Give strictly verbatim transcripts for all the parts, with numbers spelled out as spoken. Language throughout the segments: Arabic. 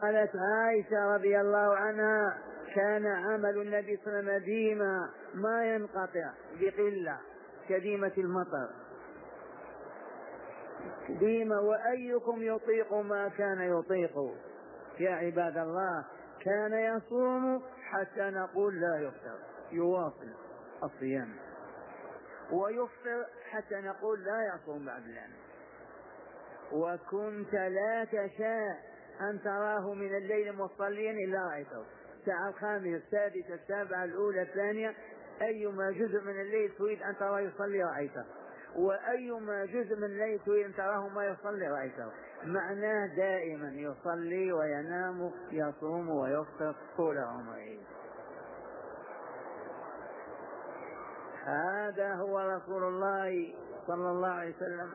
قالت عائشة رضي الله عنها: كان عمل النبي صلى الله عليه وسلم ديما ما ينقطع بقلة كديمة المطر ديما. وأيكم يطيق ما كان يطيق يا عباد الله؟ كان يصوم حتى نقول لا يفطر، يواصل الصيام، ويفطر حتى نقول لا يصوم بعد الآن. وكنت لا تشاء أن تراه من الليل مصليا إلا رأيته الساعة الخامسة السادسة السابعة الأولى الثانية، أيما جزء من الليل تريد أن تراه يصلي رأيته، وأيما جزء من الليل تريد أن تراه ما يصلي رأيته. معناه دائما يصلي وينام يصوم ويفطر طول عمره. هذا هو رسول الله صلى الله عليه وسلم.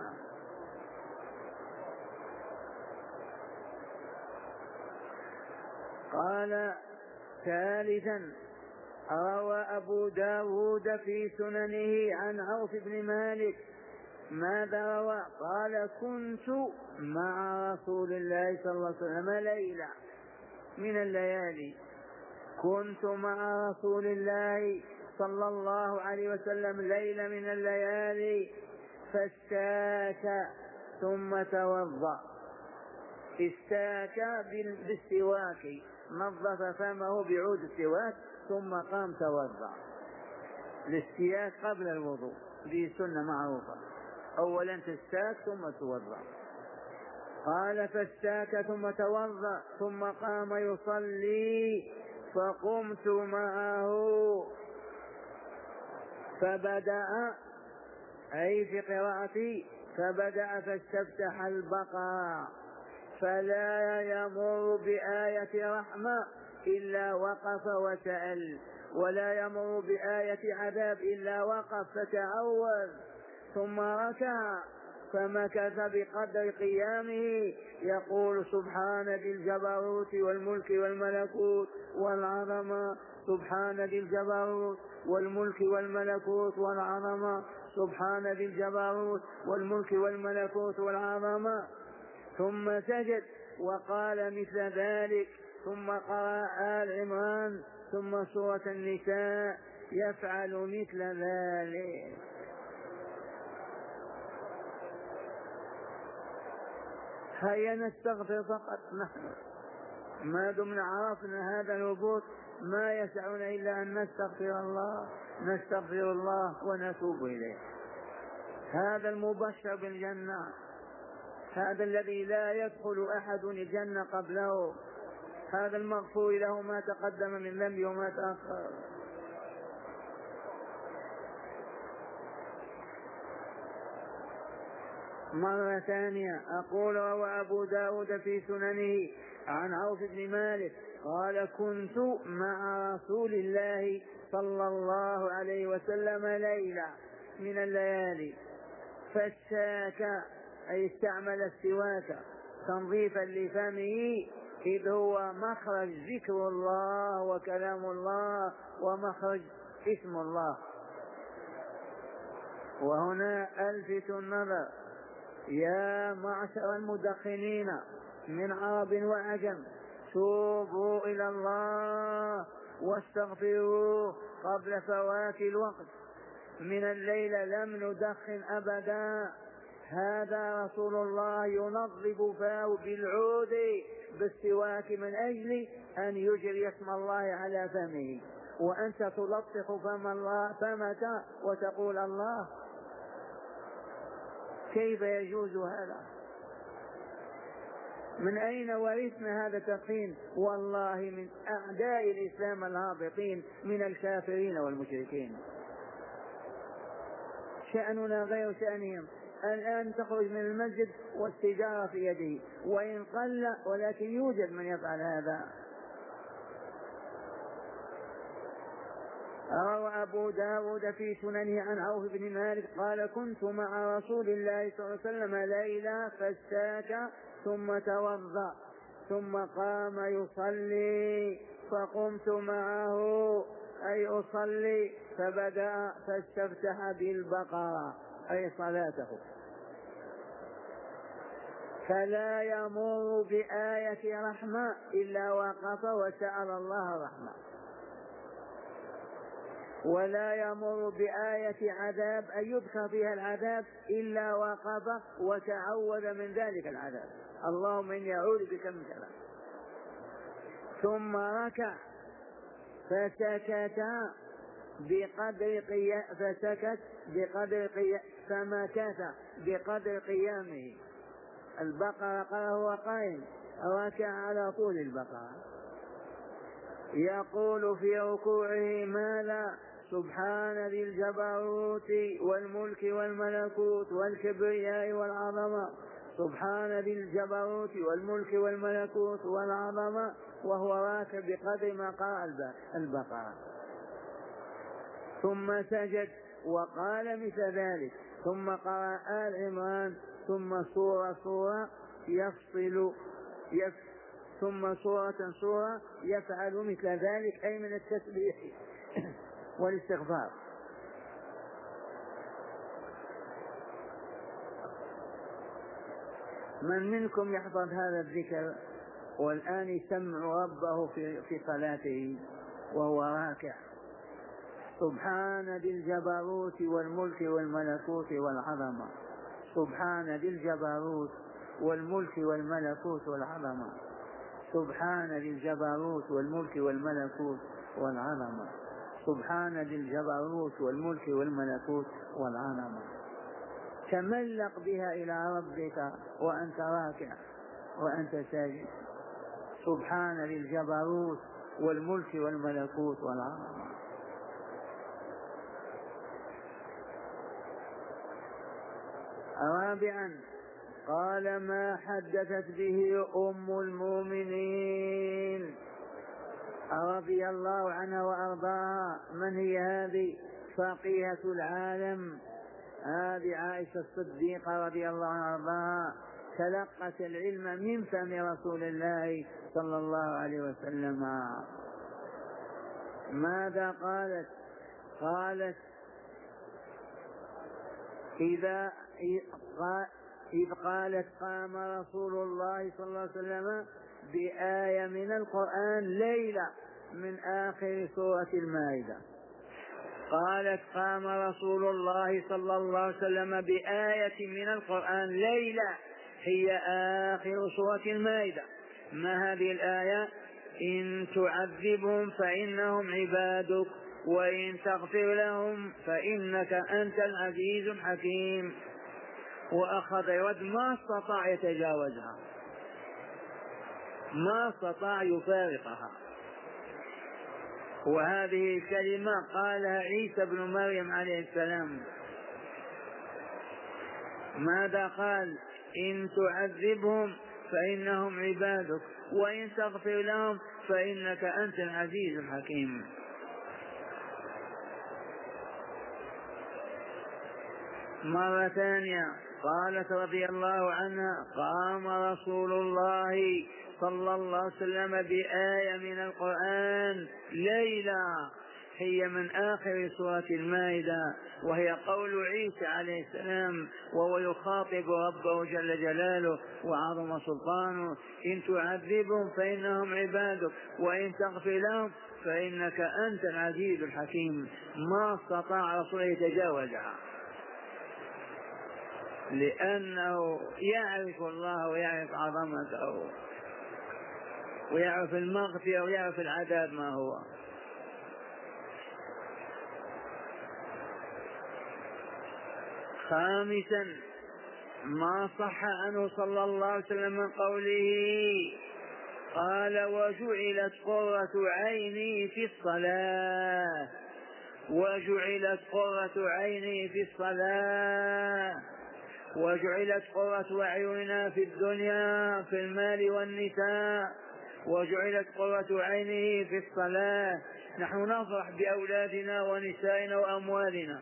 قال ثالثا: روى أبو داود في سننه عن عوف بن مالك. ماذا روى؟ قال: كنت مع رسول الله صلى الله عليه وسلم ليلة من الليالي كنت مع رسول الله صلى الله عليه وسلم ليلة من الليالي فاستاك ثم توضأ. استاك بالسواك، نظف فمه بعود السواك ثم قام توضأ. الاستياك قبل الوضوء دي سنة معروفة، أولا تستاك ثم توضأ. قال: فاستاك ثم توضأ ثم قام يصلي فقمت معه فبدأ، أي في قراءتي فبدأ فاستفتح البقرة فلا يمر بآية رحمة إلا وقف وسأل، ولا يمر بآية عذاب إلا وقف فتعوذ، ثم ركع فمكث بقدر قيامه يقول: سبحان ذي الجبروت والملك والملكوت والعظمة، سبحان ذي الجبروت والملك والملكوت والعظمة، سبحان ذي الجبروت والملك والملكوت والعظمة. ثم سجد وقال مثل ذلك، ثم قرأ آل عمران ثم سورة النساء يفعل مثل ذلك. هيا نستغفر فقط نحن، ما دمنا عرفنا هذا الهبوط ما يسعنا إلا أن نستغفر الله، نستغفر الله ونتوب إليه. هذا المبشر بالجنة، هذا الذي لا يدخل أحد الجنة قبله، هذا المغفور له ما تقدم من ذنبه وما تأخر. مرة ثانية أقول: روى أبو داود في سننه عن عوف بن مالك قال: كنت مع رسول الله صلى الله عليه وسلم ليلة من الليالي فاستاك، أي استعمل السواك تنظيفا لفمه، إذ هو مخرج ذكر الله وكلام الله ومخرج اسم الله. وهنا ألفت النظر يا معشر المدخنين من عرب وعجم، توبوا إلى الله واستغفروا قبل فوات الوقت. من الليل لم ندخن أبدا. هذا رسول الله ينظف فاه بالعود بالسواك من أجل أن يجري اسم الله على فمه، وأنت تلطخ فم الله فمك وتقول الله؟ كيف يجوز هذا؟ من أين ورثنا هذا التدخين؟ والله من أعداء الإسلام الهابطين من الكافرين والمشركين. شأننا غير شأنهم. الآن تخرج من المسجد والسيجارة في يده وإن قل، ولكن يوجد من يفعل هذا. روى أبو داود في سننه عن عوف بن مالك قال: كنت مع رسول الله صلى الله عليه وسلم ليلة فاستاك ثم توضأ ثم قام يصلي فقمت معه، أي أصلي، فبدأ فاستفتح بالبقرة، أي صلاته. فلا يمر بآية رحمة إلا وقف وسأل الله رحمة، ولا يمر بآية عذاب أن يذكر فيها العذاب إلا وقف وتعوذ من ذلك العذاب، اللهم إني أعوذ بك من ذلك. ثم ركع فسكت بقدر قيام فسكت بقدر قيام فمكث بقدر قيامه. البقرة قال هو قائم، ركع على طول البقرة، يقول في ركوعه ماذا؟ سبحان ذي الجبروت والملك والملكوت والكبرياء والعظمة، سبحان ذي الجبروت والملك والملكوت والعظمة، وهو راكع بقدر ما قرأ البقرة. ثم سجد وقال مثل ذلك، ثم قرأ آل عمران، ثم سورة سورة يفصل يف ثم سورة سورة يفعل مثل ذلك، أي من التسبيح والاستغفار. من منكم يحفظ هذا الذكر والآن يسمع ربه في في صلاته وهو راكع؟ سبحان ذي الجبروت والملك والملكوت والعظمة، سبحان ذي الجبروت والملك والملكوت والعظمة، سبحان ذي الجبروت والملك والملكوت والعظمة، سبحان ذي الجبروت والملك والملكوت والعظمة. تملق بها إلى ربك وأنت راكع وأنت ساجد، سبحان ذي الجبروت والملك والملكوت والعظمة. رابعا قال ما حدثت به أم المؤمنين رضي الله عنها وأرضاها. من هي هذه؟ فقيهة العالم، هذه عائشة الصديقة رضي الله عنها وأرضاها، تلقت العلم من فم رسول الله صلى الله عليه وسلم. ماذا قالت؟ قالت إذا إذ قالت قام رسول الله صلى الله عليه وسلم بآية من القرآن ليلة من آخر سورة المائدة. قالت قام رسول الله صلى الله عليه وسلم بآية من القرآن ليلة هي آخر سورة المائدة. ما هذه الآية؟ إن تعذبهم فإنهم عبادك وإن تغفر لهم فإنك أنت العزيز الحكيم. وأخذ يود ما استطاع يتجاوزها، ما استطاع يفارقها. وهذه الكلمة قالها عيسى بن مريم عليه السلام. ماذا قال؟ إن تعذبهم فإنهم عبادك وإن تغفر لهم فإنك أنت العزيز الحكيم. مرة ثانية قالت رضي الله عنها قام رسول الله صلى الله عليه وسلم بآية من القرآن ليلة هي من آخر سورة المائدة، وهي قول عيسى عليه السلام وهو يخاطب ربه جل جلاله وعظم سلطانه: إن تعذبهم فإنهم عبادك وإن تغفر لهم فإنك أنت العزيز الحكيم. ما استطاع رسوله يتجاوزها، لأنه يعرف الله ويعرف عظمته ويعرف المغفرة ويعرف العذاب ما هو. خامسا ما صح عنه صلى الله عليه وسلم من قوله قال: وجعلت قرة عيني في الصلاة، وجعلت قرة عيني في الصلاة، وجعلت قرة أعيننا في الدنيا في المال والنساء، وجعلت قرة عينه في الصلاة. نحن نفرح بأولادنا ونسائنا وأموالنا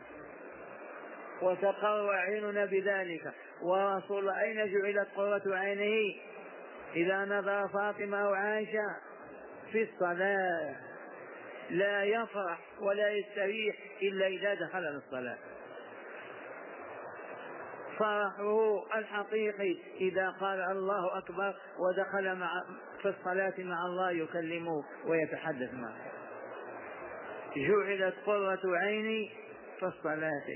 وتقر عيننا بذلك، ورسول أين جعلت قرة عينه إذا نظر فاطمة أو عائشة؟ في الصلاة. لا يفرح ولا يستريح إلا إذا دخل الصلاة. فرحه الحقيقي إذا قال الله أكبر ودخل مع في الصلاة مع الله يكلمه ويتحدث معه. جعلت قرة عيني في الصلاة.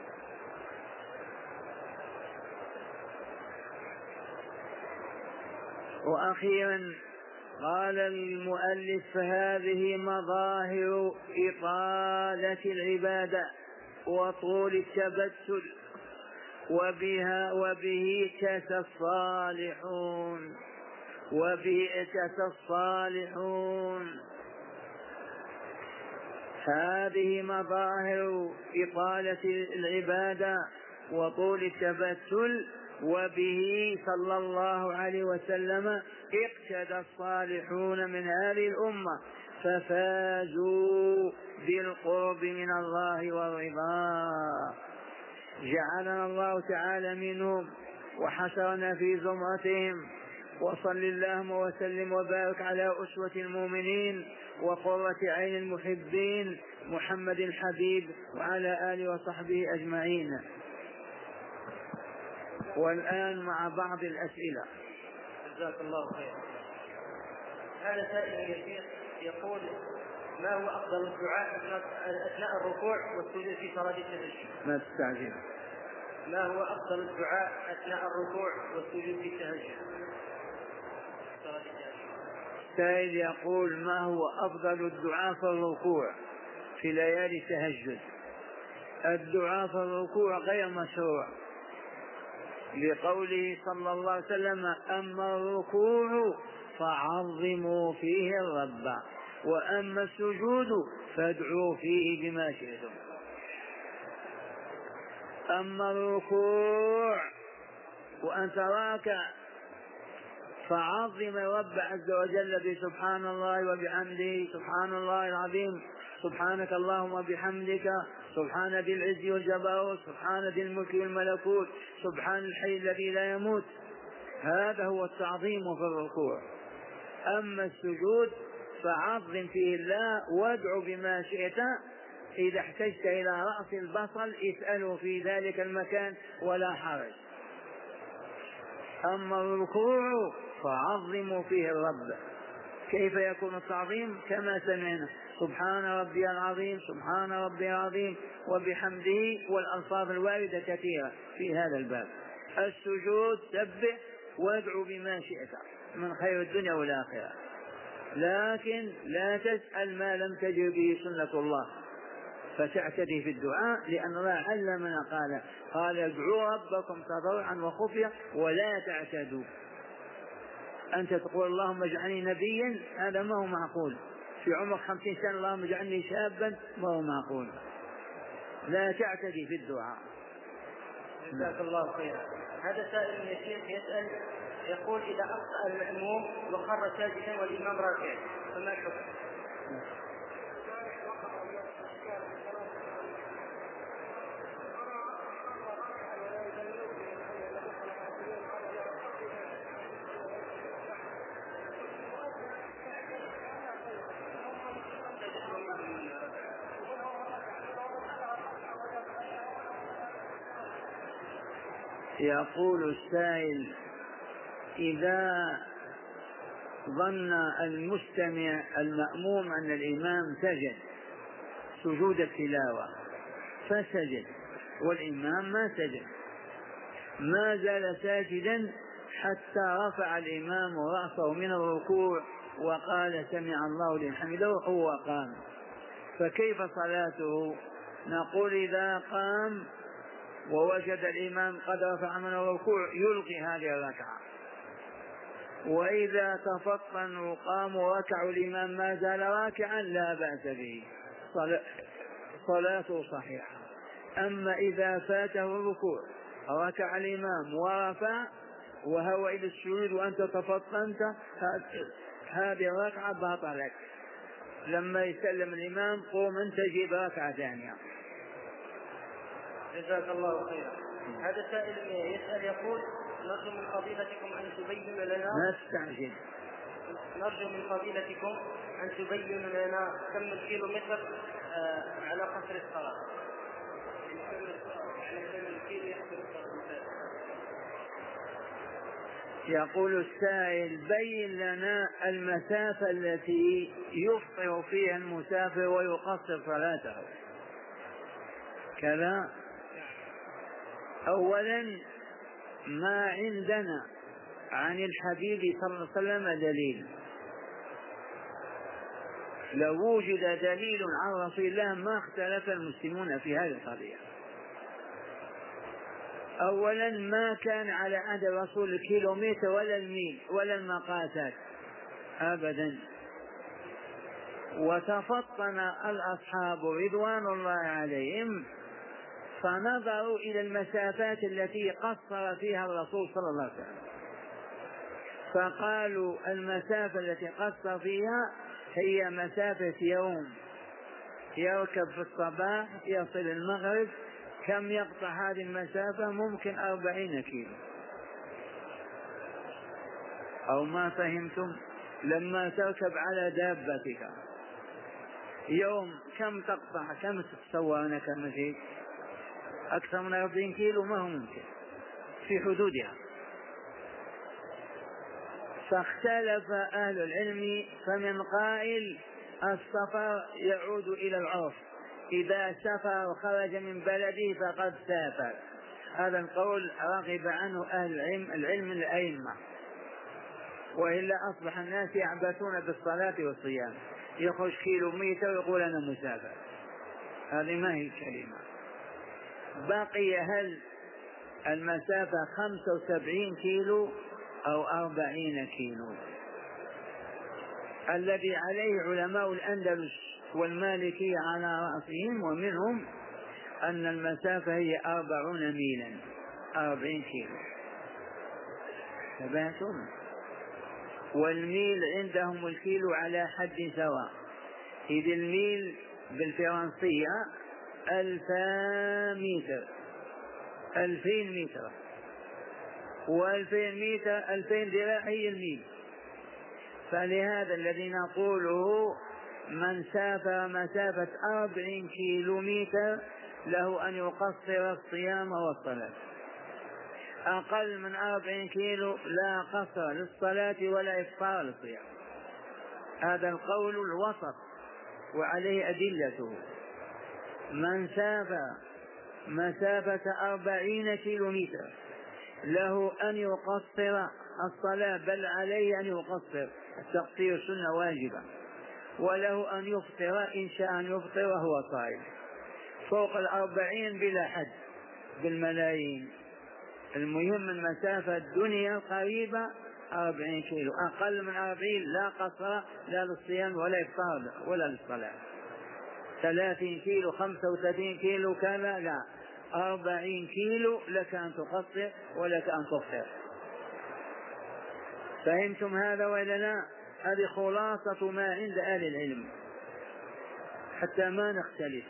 وأخيرا قال المؤلف: فهذه مظاهر إطالة العبادة وطول التبتل، وبها وبه اتى الصالحون وبه اتى الصالحون هذه مظاهر إطالة العبادة وطول التبتل، وبه صلى الله عليه وسلم اقتدى الصالحون من هذه الأمة ففازوا بالقرب من الله والرضا. جعلنا الله تعالى منهم وحشرنا في زمرتهم. وصل اللهم وسلم وبارك على أسوة المؤمنين وقرة عين المحبين محمد الحبيب وعلى آله وصحبه أجمعين. والآن مع بعض الأسئلة. جزاك الله خير. هذا سائل يسير يقول: ما هو أفضل الدعاء أثناء الركوع والسجود في صلاة التهجد؟ ما تستعجل. ما هو أفضل الدعاء أثناء الركوع والسجود في التهجد؟ سائل يقول: ما هو أفضل الدعاء في الركوع في ليالي التهجد؟ الدعاء في الركوع غير مشروع، لقوله صلى الله عليه وسلم: أما الركوع فعظموا فيه الرب، وأما السجود فادعوا فيه بما شئتم. أما الركوع وأنت راكع فعظم الرب عز وجل بسبحان الله وبحمده سبحان الله العظيم، سبحانك اللهم وبحمدك، سبحان ذي العز والجبروت، سبحان ذي الملك والملكوت، سبحان الحي الذي لا يموت. هذا هو التعظيم في الركوع. أما السجود فعظم فيه الله وادعو بما شئت، إذا احتجت إلى رأس البصل اسأله في ذلك المكان ولا حرج. أما الركوع فعظموا فيه الرب. كيف يكون التعظيم؟ كما سمعنا: سبحان ربي العظيم، سبحان ربي العظيم وبحمده، والألفاظ الواردة كثيرة في هذا الباب. السجود سبح وادعو بما شئت من خير الدنيا والآخرة، لكن لا تسأل ما لم تجر به سنة الله فتعتدي في الدعاء، لأن الله علمنا قال قال ادعوا ربكم تضرعا وخفيا ولا تعتدوا. أنت تقول اللهم اجعلني نبيا، هذا ما هو معقول. في عمر خمسين سنة اللهم اجعلني شابا، ما هو معقول. لا تعتدي في الدعاء. جزاك الله خيرا. هذا سائل يا شيخ يسأل يقول: إذا أخطأ المأموم وخر ساجدا والإمام راكع فما الحكم؟ يقول السائل: إذا ظن المستمع المأموم أن الإمام سجد سجود التلاوة فسجد والإمام ما سجد، ما زال ساجدا حتى رفع الإمام رأسه من الركوع وقال سمع الله لمن حمده هو قام، فكيف صلاته؟ نقول: إذا قام ووجد الإمام قد رفع من الركوع يلغي هذه الركعة، وإذا تفطنوا قاموا وركعوا الإمام ما زال راكعا لا بأس به، صلاته صحيحة. أما إذا فاته الركوع ركع الإمام ورفع وهو إلى السجود وأنت تفطنت، هذه الركعة باطلت. لما يسلم الإمام قوم أنت جيب ركعة ثانية. جزاك الله خيرا. هذا سائل يسأل يقول: نرجو من فضيلتكم أن تبين لنا ما تستعجل نرجو من فضيلتكم أن تبين لنا كم الكيلو متر آه على قصر الصلاة. يقول السائل بين لنا المسافة التي يفطر فيها المسافر ويقصر صلاته كذا. أولا ما عندنا عن الحبيب صلى الله عليه وسلم دليل. لو وجد دليل عن رسول الله ما اختلف المسلمون في هذه القضية. أولا ما كان على عهد الرسول الكيلومتر ولا الميل ولا المقاسات أبدا. وتفطن الأصحاب رضوان الله عليهم فنظروا إلى المسافات التي قصر فيها الرسول صلى الله عليه وسلم فقالوا المسافة التي قصر فيها هي مسافة يوم، يركب في الصباح يصل المغرب. كم يقطع هذه المسافة؟ ممكن أربعين كيلو. أو ما فهمتم؟ لما تركب على دابتك يوم كم تقطع؟ كم تتسوى أنا كم شيء؟ أكثر من أربعين كيلو ما هو ممكن في حدودها. فاختلف أهل العلم فمن قائل السفر يعود إلى العرف، إذا سافر وخرج من بلده فقد سافر. هذا القول رغب عنه أهل العلم, العلم الأئمة، وإلا أصبح الناس يعبثون بالصلاة والصيام، يخرج كيلومتر ويقول أنا مسافر. هذه ما هي الكلمة. بقي هل المسافة خمسة وسبعين كيلو أو أربعين كيلو؟ الذي عليه علماء الأندلس والمالكية على رأسهم ومنهم أن المسافة هي أربعون ميلا، أربعين كيلو. تبعتم؟ والميل عندهم الكيلو على حد سواء، إذ الميل بالفرنسية ألفا متر، ألفين متر، وألفين متر ألفين ذراع هي الميل. فلهذا الذي نقوله من سافر مسافة أربعين كيلو متر له أن يقصر الصيام والصلاة. أقل من أربعين كيلو لا قصر للصلاة ولا إفطار للصيام. هذا القول الوسط وعليه أدلته. من سافر مسافة أربعين كيلو متر له أن يقصر الصلاة، بل عليه أن يقصر، التقصير سنة واجبة، وله أن يفطر إن شاء أن يفطر وهو صائم. فوق الأربعين بلا حد بالملايين. المهم المسافة الدنيا قريبة أربعين كيلو، أقل من أربعين لا قصر لا للصيام ولا إفطار ولا للصلاة. ثلاثين كيلو خمسة وثلاثين كيلو كذا لا، أربعين كيلو لك أن تقصر ولك أن تفطر. فهمتم هذا ولا لا؟ هذه خلاصة ما عند أهل العلم حتى ما نختلف.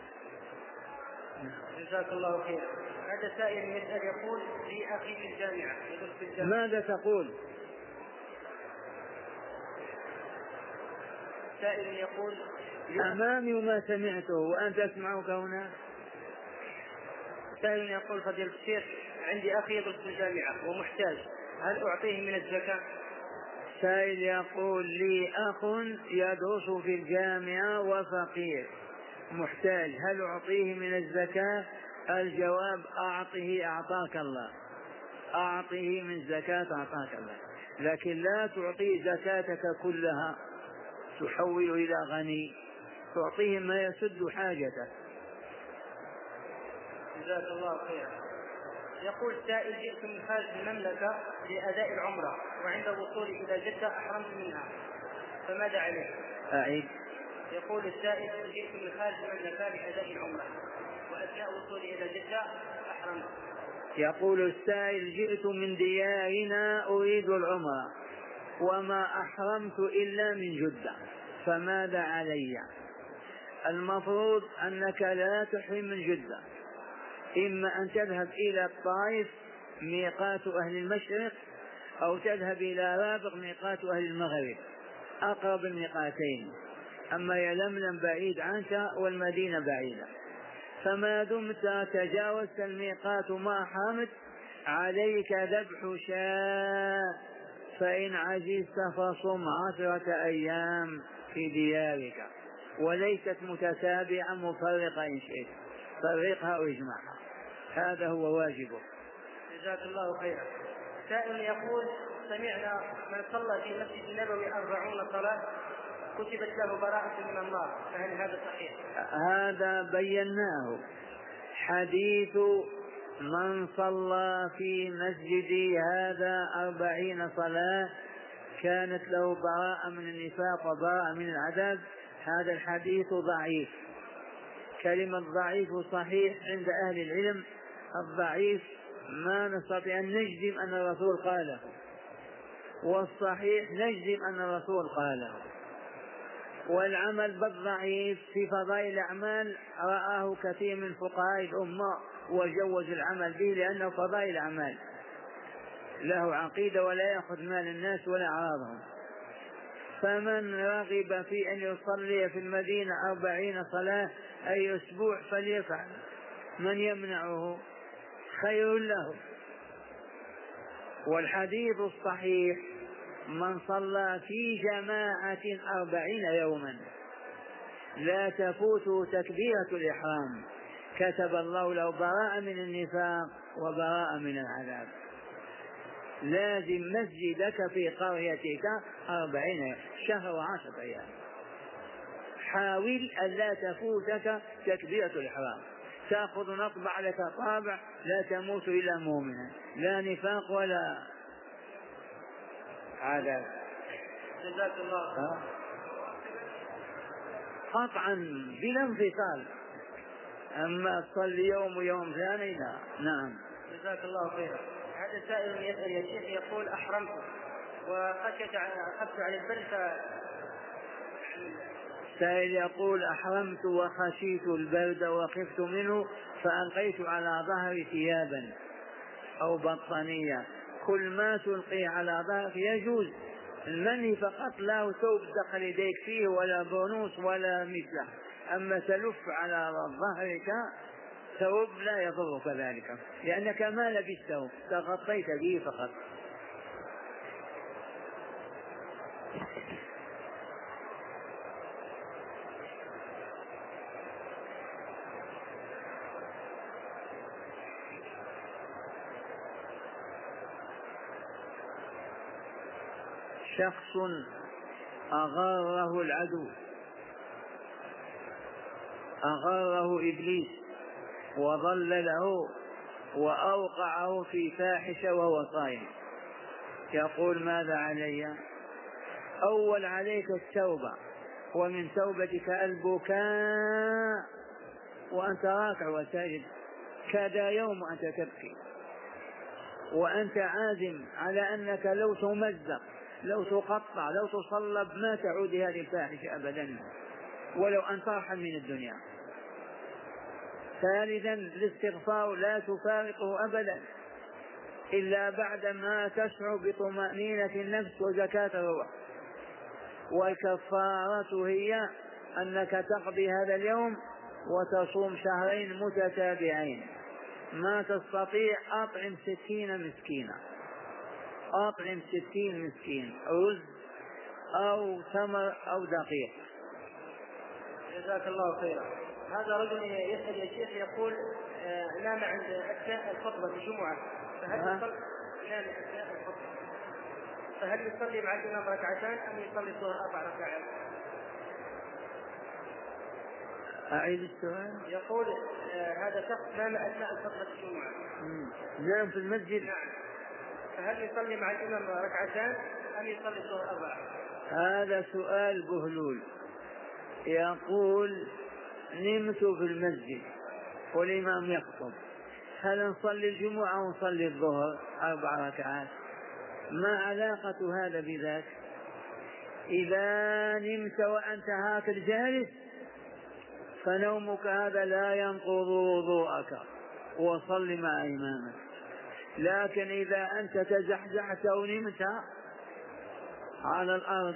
جزاك الله خير. هذا سائل يسأل يقول لي أخي في الجامعة يدرس في الجامعة. ماذا تقول؟ سائل يقول أمامي وما سمعته وأنت تسمعك هنا. سائل يقول فضيلة الشيخ عندي أخي يدرس في الجامعة ومحتاج، هل أعطيه من الزكاة؟ سائل يقول لي أخ يدرس في الجامعة وفقير محتاج، هل أعطيه من الزكاة؟ الجواب أعطه أعطاك الله، أعطه من زكاة أعطاك الله، لكن لا تعطيه زكاتك كلها تحول إلى غني، تعطيه ما يسد حاجته. جزاك الله خير. يقول سائل جئت من خارج المملكة لأداء العمرة وعند وصولي إلى جدة أحرمت منها، فماذا عليه؟ أعيد. يقول السائل جئت من خارج المملكة لأداء العمرة وأثناء وصولي إلى جدة أحرمت. يقول السائل جئت من ديارنا أريد العمرة وما أحرمت إلا من جدة، فماذا علي؟ المفروض أنك لا تحرم من جدة، إما أن تذهب إلى الطائف ميقات أهل المشرق، أو تذهب إلى رابغ ميقات أهل المغرب، أقرب الميقاتين. أما يلملم بعيد عنك والمدينة بعيدة، فما دمت تجاوزت الميقات ما حامت عليك ذبح شاء، فإن عجزت فصم عشرة أيام في ديارك، وليست متتابعة مفرقة إن شئت، فرقها واجمعها، هذا هو واجبه. جزاك الله خيرا. سائل يقول: سمعنا من صلى في مسجد النبوي أربعون صلاة كتبت له براءة من النار، فهل هذا صحيح؟ هذا بيناه، حديث من صلى في مسجدي هذا أربعين صلاة كانت له براءة من النفاق وبراءة من العذاب، هذا الحديث ضعيف. كلمة ضعيف صحيح عند أهل العلم، الضعيف ما نستطيع أن نجزم أن الرسول قاله، والصحيح نجزم أن الرسول قاله. والعمل بالضعيف في فضائل الأعمال رآه كثير من فقهاء الأمة وجوز العمل به لأنه فضائل أعمال، له عقيدة ولا يأخذ مال الناس ولا أعراضهم. فمن رغب في أن يصلي في المدينة أربعين صلاة أي أسبوع فليفعل، من يمنعه؟ خير له. والحديث الصحيح: من صلى في جماعة أربعين يوما لا تفوته تكبيرة الإحرام كتب الله له براءة من النفاق وبراءة من العذاب. لازم مسجدك في قريتك أربعين شهر وعشرة أيام، حاول ألا تفوتك تكبيرة الإحرام، تأخذ نطبع لك طابع لا تموت إلا مؤمنا، لا نفاق ولا عذاب. جزاك الله. قطعا بلا انفصال، أما تصلي يوم ويوم ثاني لا. نعم. جزاك الله خيرا. هذا سائل يسأل يا شيخ يقول: أحرمت وخشيت أخذت على البر ف... سائل يقول: أحرمت وخشيت البرد وخفت منه فألقيت على ظهري ثيابا أو بطانية، كل ما تلقي على ظهرك يجوز، المني فقط لا ثوب دخل يديك فيه ولا بونوس ولا مثله، أما تلف على ظهرك ثوب لا يضرك ذلك لأنك ما لبسته، تغطيت به فقط. شخص أغاره العدو، أغاره إبليس وضلله وأوقعه في فاحشة وهو صائم، يقول: ماذا علي؟ أول عليك التوبة، ومن توبتك البكاء وأنت راكع وساجد، كذا يوم أنت تبكي وأنت عازم على أنك لو تمزق لو تقطع لو تصلب ما تعود هذه الفاحشة أبدا ولو أن ترحل من الدنيا. ثالثا الاستغفار لا تفارقه أبدا إلا بعدما تشعر بطمأنينة النفس وزكاة الروح. والكفارة هي أنك تقضي هذا اليوم وتصوم شهرين متتابعين، ما تستطيع أطعم ستين مسكينا، أطعم ستين مسكين، رز أو تمر أو دقيق. جزاك الله خيرا. هذا رجل يسأل يا شيخ يقول: آه نام عند أثناء الخطبة الجمعة، فهل يصلي نام أثناء الخطبة فهل يصلي مع الإمام ركعتان أم يصلي الظهر أربع ركعات؟ أعيد السؤال. يقول: آه هذا شخص نام أثناء خطبة الجمعة. نام في المسجد. نعم. فهل يصلي مع الإمام ركعتان أم يصلي الظهر أربع؟ هذا سؤال بهلول. يقول: نمت في المسجد والإمام يخطب، هل نصلي الجمعة ونصلي الظهر أربع ركعات؟ ما علاقة هذا بذاك؟ إذا نمت وأنت هكذا جالس فنومك هذا لا ينقض وضوءك وصل مع إمامك، لكن إذا أنت تزحزحت ونمت على الأرض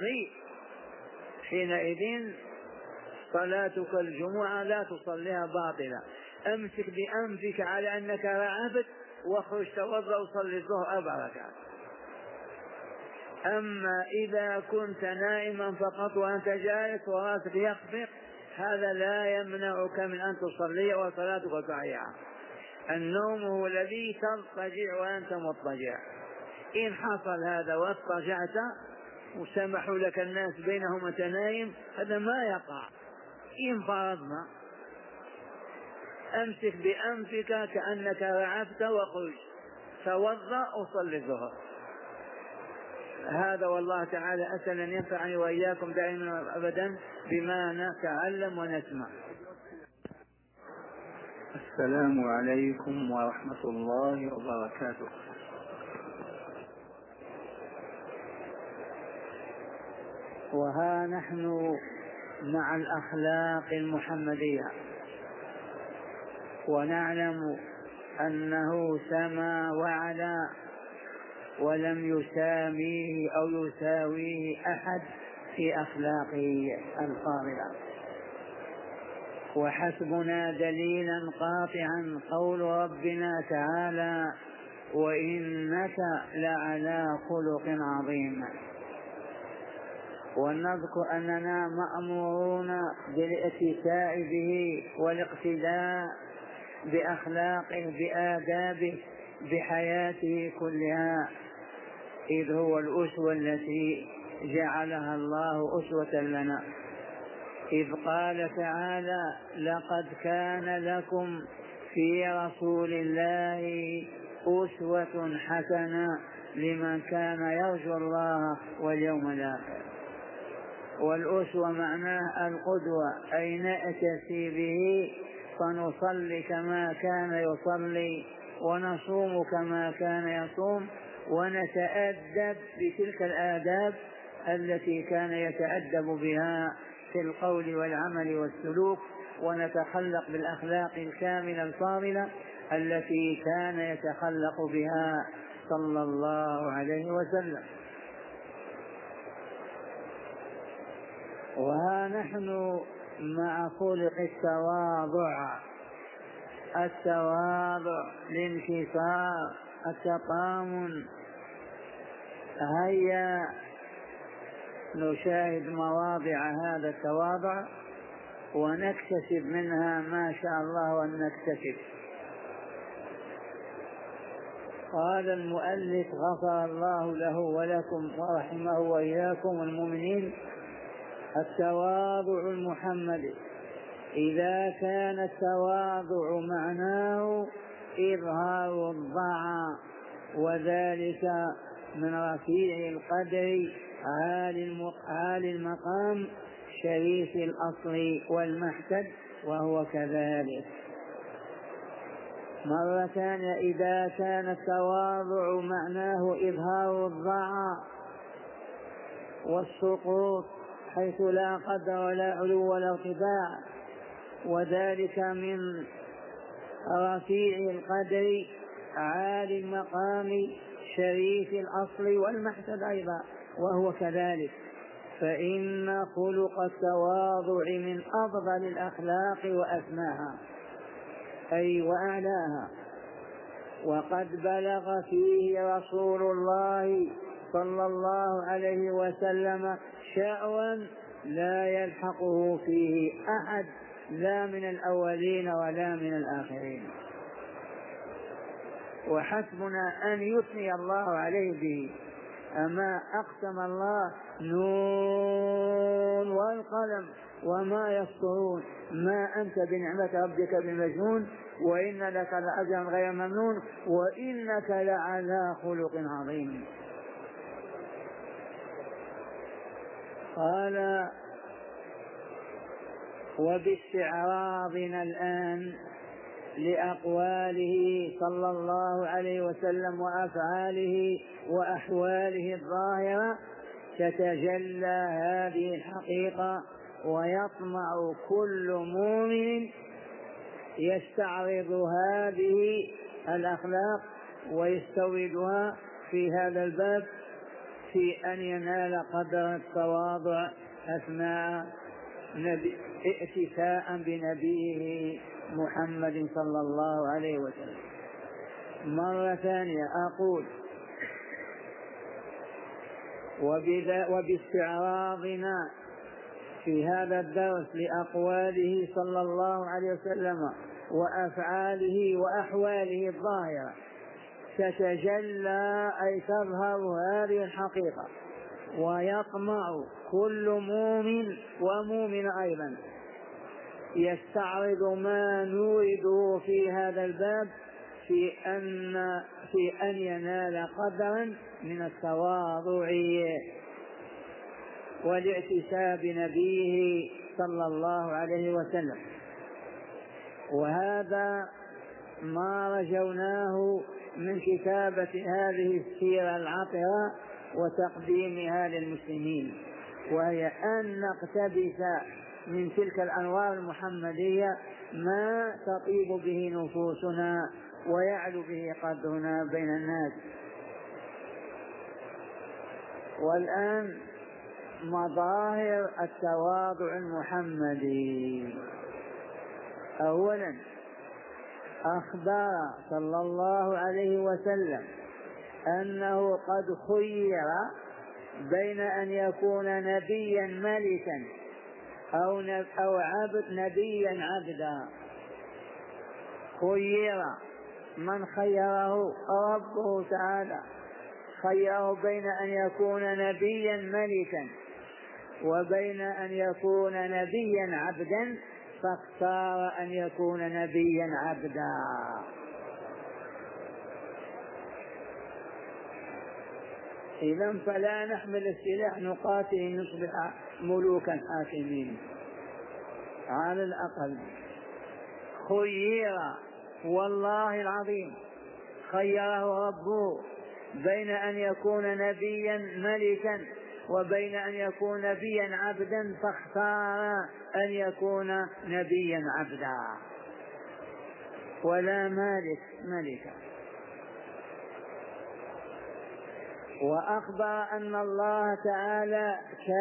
حينئذ صلاتك الجمعة لا تصليها باطلة. أمسك بأنفك على أنك رعفت واخرج توضأ وصلي الظهر أربع ركعات. أما إذا كنت نائما فقط وأنت جالس وراسك يخفق هذا لا يمنعك من أن تصلي وصلاتك صحيحة. النوم هو الذي تضطجع وأنت مضطجع. إن حصل هذا واضطجعت وسمحوا لك الناس بينهم أنت نايم هذا ما يقع. إن فرضنا أمسك بأنفك كأنك رعفت وخرج توضأ وصلي الظهر. هذا والله تعالى أسأل أن ينفعني وإياكم دائما أبدا بما نتعلم ونسمع. السلام عليكم ورحمة الله وبركاته. وها نحن مع الأخلاق المحمدية، ونعلم أنه سما وعلا ولم يساميه أو يساويه أحد في أخلاقه الفاضلة. وحسبنا دليلا قاطعا قول ربنا تعالى: وإنك لعلى خلق عظيم. ونذكر أننا مأمورون بالاتساع به والاقتداء بأخلاقه بآدابه بحياته كلها، إذ هو الأسوة التي جعلها الله أسوة لنا، إذ قال تعالى: لقد كان لكم في رسول الله أسوة حسنة لمن كان يرجو الله واليوم الآخر. والأسوة معناه القدوة، أي نأتسي به فنصلي كما كان يصلي ونصوم كما كان يصوم ونتأدب بتلك الآداب التي كان يتأدب بها في القول والعمل والسلوك، ونتخلق بالأخلاق الكاملة الفاضلة التي كان يتخلق بها صلى الله عليه وسلم. وها نحن مع خلق التواضع، التواضع الانكسار التطامن. هيا نشاهد مواضع هذا التواضع ونكتسب منها ما شاء الله أن نكتسب. قال المؤلف غفر الله له ولكم ورحمه وإياكم المؤمنين: التواضع المحمدي. إذا كان التواضع معناه إظهار الضعف، وذلك من رفيع القدر عالي المقام شريف الأصل والمحتد، وهو كذلك. مرة ثانية: إذا كان التواضع معناه إظهار الضعف والسقوط حيث لا قدر ولا علو ولا ارتفاع، وذلك من رفيع القدر عالي المقام شريف الأصل والمحتد أيضا، وهو كذلك. فإن خلق التواضع من أفضل الأخلاق وأسماها، أي وأعلاها. وقد بلغ فيه رسول الله صلى الله عليه وسلم شأوا لا يلحقه فيه أحد، لا من الأولين ولا من الآخرين. وحسبنا أن يثني الله عليه به. أما أقسم الله: نون والقلم وما يسطرون، ما أنت بنعمة ربك بمجنون، وإن لك لأجرا غير ممنون، وإنك لعلى خلق عظيم. قال: وباستعراضنا الآن لأقواله صلى الله عليه وسلم وأفعاله وأحواله الظاهرة تتجلى هذه الحقيقة، ويطمع كل مؤمن يستعرض هذه الأخلاق ويستوردها في هذا الباب في أن ينال قدر التواضع أثناء ائتساء بنبيه محمد صلى الله عليه وسلم. مرة ثانية أقول وباستعراضنا في هذا الدرس لأقواله صلى الله عليه وسلم وأفعاله وأحواله الظاهرة تتجلى أي تظهر هذه الحقيقة، ويطمع كل مؤمن ومؤمن أيضا يستعرض ما نريده في هذا الباب في أن في أن ينال قدرا من التواضع والاعتساب نبيه صلى الله عليه وسلم. وهذا ما رجوناه من كتابة هذه السيرة العطرة وتقديمها للمسلمين، وهي أن نقتبس من تلك الأنوار المحمدية ما تطيب به نفوسنا ويعلو به قدرنا بين الناس. والآن مظاهر التواضع المحمدي. أولا أخبر صلى الله عليه وسلم أنه قد خير بين أن يكون نبيا ملكا أو أو عبد نبيا عبدا. خير، من خيره ربه تعالى، خيره بين أن يكون نبيا ملكا وبين أن يكون نبيا عبدا، فاختار أن يكون نبيا عبدا. إذا فلا نحمل السلاح نقاتل نصبح ملوكا حاكمين على الأقل. خير، والله العظيم خيره ربه بين أن يكون نبيا ملكا وبين أن يكون نبيا عبدا، فاختار أن يكون نبيا عبدا ولا مالك ملكا. وأخبر أن الله تعالى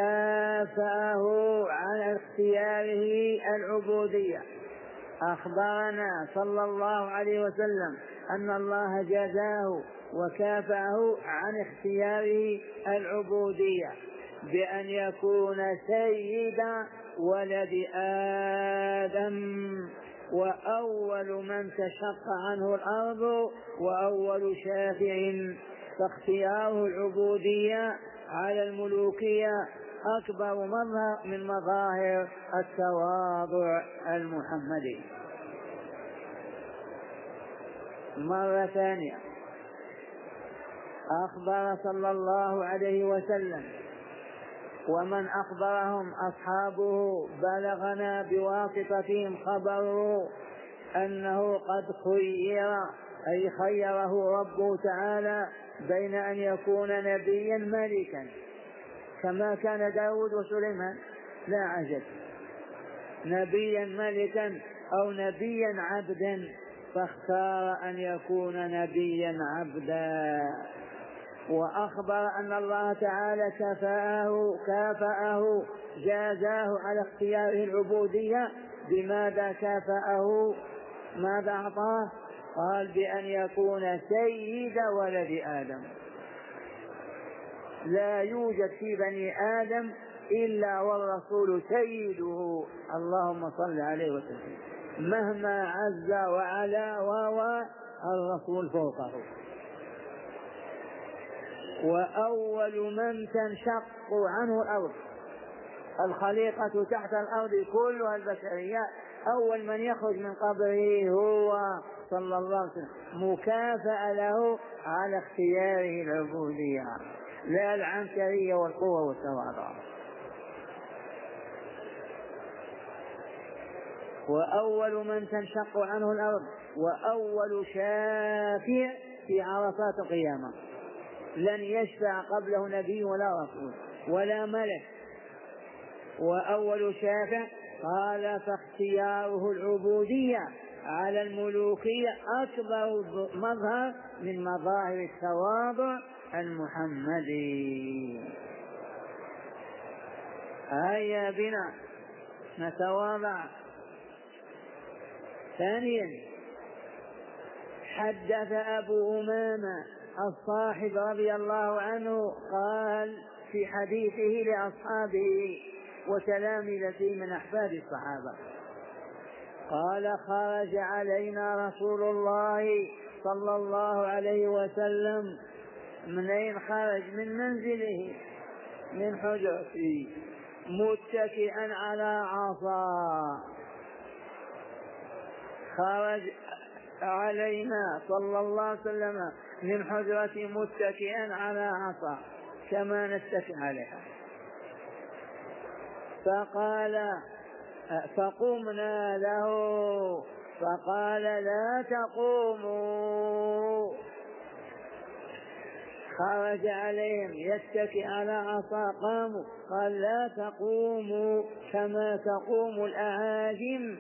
كافأه على اختياره العبودية. أخبرنا صلى الله عليه وسلم أن الله جزاه وكافأه عن اختياره العبودية بأن يكون سيد ولد آدم وأول من تشق عنه الأرض وأول شافع، فاختياره العبودية على الملوكية أكبر مظهر من مظاهر التواضع المحمدي. مرة ثانية أخبر صلى الله عليه وسلم ومن أخبرهم أصحابه بلغنا بواسطتهم خبره أنه قد خير، أي خيره ربه تعالى بين أن يكون نبيا ملكا كما كان داود وسليمان، لا عجب، نبيا ملكا أو نبيا عبدا، فاختار أن يكون نبيا عبدا. وأخبر أن الله تعالى كافأه كافأه جازاه على اختياره العبودية. بماذا كافأه؟ ماذا أعطاه؟ قال بأن يكون سيد ولد آدم. لا يوجد في بني آدم إلا والرسول سيده، اللهم صل عليه وسلم، مهما عز وعلا وهو الرسول فوقه. وأول من تنشق عنه الأرض، الخليقة تحت الأرض كلها البشريات، أول من يخرج من قبره هو صلى الله عليه وسلم، مكافأة له على اختياره العبودية لا العنكرية والقوة والتواضع. وأول من تنشق عنه الأرض وأول شافع في عرصات القيامة، لن يشفع قبله نبي ولا رسول ولا ملك. وأول شافع قال فاختياره العبودية على الملوكية أكبر مظهر من مظاهر التواضع المحمدي. هيا بنا نتواضع ثانيا حدث أبو أمامة الصاحب رضي الله عنه قال في حديثه لأصحابه وتلامذته من أحفاد الصحابة قال خرج علينا رسول الله صلى الله عليه وسلم. من أين خرج؟ من منزله من حجرته متكئا على عصا. خرج علينا صلى الله عليه وسلم من حجرته متكئا على عصا كما نتكئ عليها. فقال فقمنا له فقال لا تقوموا. خرج عليهم يتكئ على عصا قاموا. قال لا تقوموا كما تقوم الأعاجم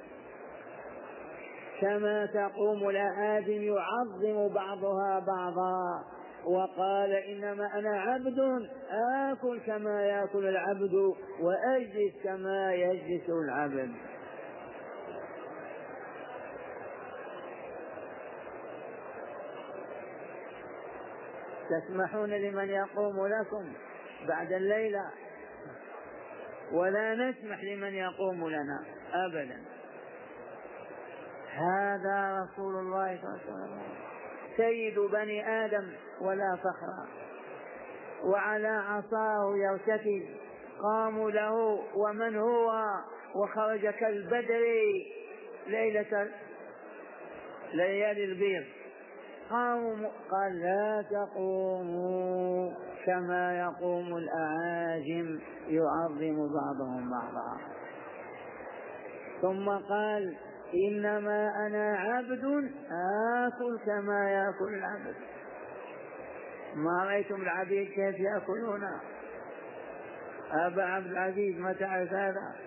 كما تقوم الأعاجم يعظم بعضها بعضا. وقال إنما أنا عبد آكل كما يأكل العبد وأجلس كما يجلس العبد. تسمحون لمن يقوم لكم بعد الليلة ولا نسمح لمن يقوم لنا أبدا. هذا رسول الله صلى الله عليه وسلم سيد بني آدم ولا فخر، وعلى عصاه يرتكز. قاموا له ومن هو وخرج كالبدر ليلة ليالي البيض. قاموا قال لا تقوموا كما يقوم الأعاجم يعظم بعضهم بعضا. ثم قال إنما أنا عبد آكل كما يأكل العبد. ما رأيتم العبيد كيف يأكلون؟ أبا عبد العزيز ما تعرف هذا؟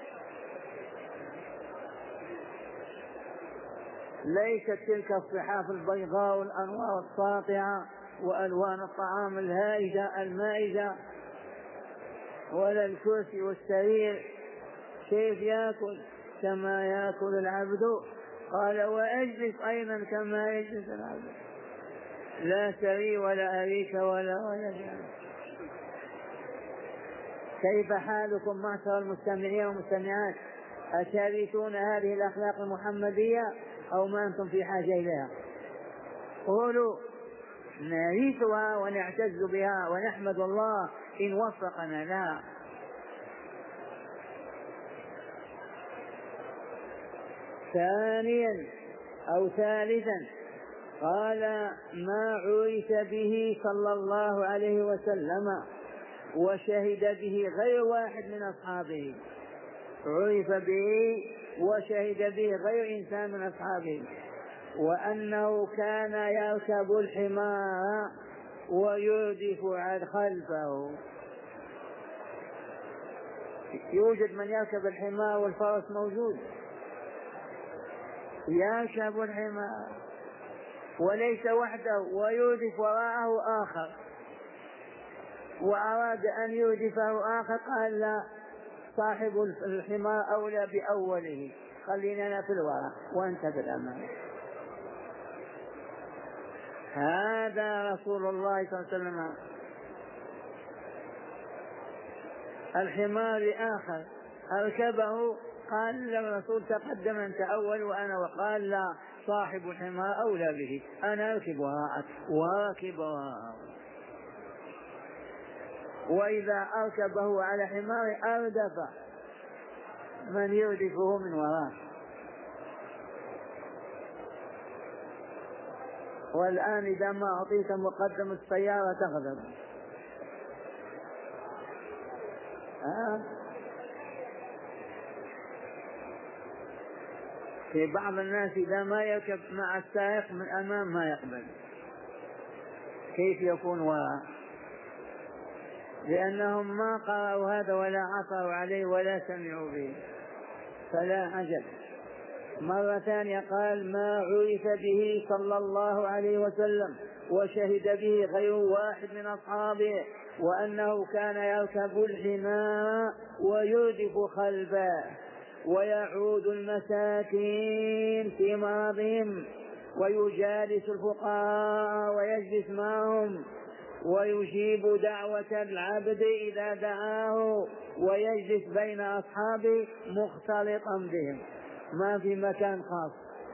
ليست تلك الصحاف البيضاء والأنوار الساطعة وألوان الطعام الهائجة المائجة ولا الكرسي والسرير. كيف يأكل؟ كما يأكل العبد. قال وأجلس أيضا كما يجلس العبد، لا سري ولا أريك ولا ولا جانب. كيف حالكم معشر المستمعين والمستمعات؟ أترثون هذه الأخلاق المحمدية أو ما أنتم في حاجة إليها؟ قولوا نرثها ونعتز بها ونحمد الله إن وفقنا لها. ثانيا أو ثالثا قال ما عرف به صلى الله عليه وسلم وشهد به غير واحد من أصحابه. عرف به وشهد به غير إنسان من أصحابه، وأنه كان يركب الحمار ويردف عن خلفه. يوجد من يركب الحمار والفرس موجود، يركب الحمار وليس وحده ويردف وراءه آخر، وأراد أن يردفه آخر قال لا، صاحب الحمار أولى بأوله، خلينا في الوراء وأنت في الأمام. هذا رسول الله صلى الله عليه وسلم. الحمار آخر أركبه قال الرسول تقدم أنت أول وأنا، وقال لا، صاحب الحمار أولى به، أنا أركب وراءك وراكب وراءه. وإذا أركبه على حمار أردف من يردفه من وراه. والآن إذا ما أعطيت مقدم السيارة تغضب. آه. في بعض الناس إذا ما يركب مع السائق من أمام ما يقبل، كيف يكون وراء؟ لأنهم ما قرأوا هذا ولا عثروا عليه ولا سمعوا به، فلا عجب. مرة ثانية قال ما عرف به صلى الله عليه وسلم وشهد به غير واحد من أصحابه، وأنه كان يركب الحمار ويردف خلفه. ويعود المساكين في مرضهم ويجالس الفقراء ويجلس معهم ويجيب دعوة العبد إذا دعاه ويجلس بين أصحابه مختلطا بهم، ما في مكان خاص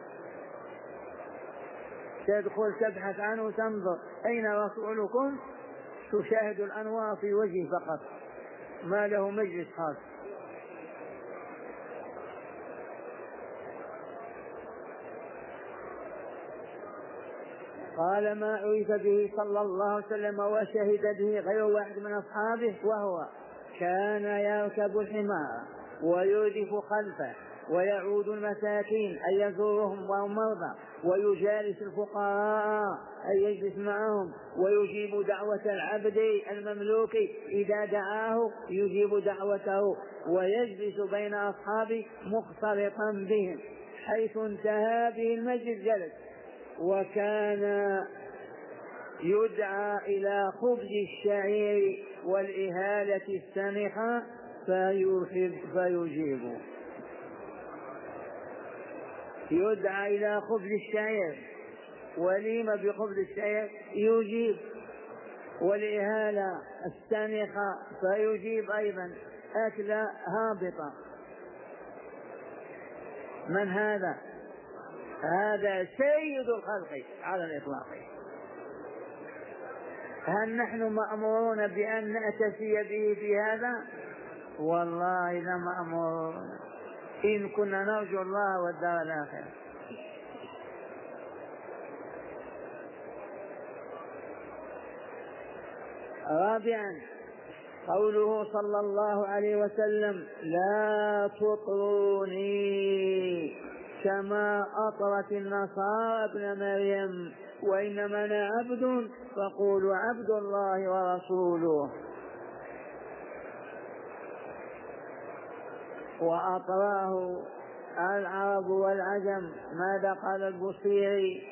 تدخل تبحث عنه تنظر أين رسولكم، تشاهد الأنوار في وجهه فقط، ما له مجلس خاص. قال ما عرف به صلى الله عليه وسلم وشهد به غير واحد من أصحابه، وهو كان يركب الحمار ويردف خلفه ويعود المساكين أي يزورهم وهم مرضى ويجالس الفقراء أي يجلس معهم ويجيب دعوة العبد المملوك إذا دعاه يجيب دعوته ويجلس بين أصحابه مختلطا بهم، حيث انتهى به المجلس جلس. وكان يدعى إلى خبز الشعير والإهالة السمحة فيجيب، يدعى إلى خبز الشعير وليمة بخبز الشعير يجيب، والإهالة السمحة فيجيب أيضا، أكلة هابطة. من هذا؟ هذا سيد الخلق على الإطلاق. هل نحن مأمورون بأن نأتسي به في هذا؟ والله لا مأمورون، إن كنا نرجو الله والدار الآخرة. رابعا قوله صلى الله عليه وسلم لا تطروني كما أطرت النصارى ابن مريم وإنما أنا عبد فقولوا عبد الله ورسوله. وأطراه العرب والعجم. ماذا قال البصيري؟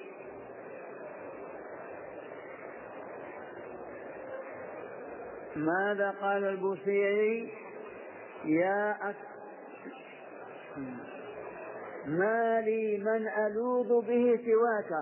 ماذا قال البصيري؟ يا أك... ما لي من ألوذ به سواك،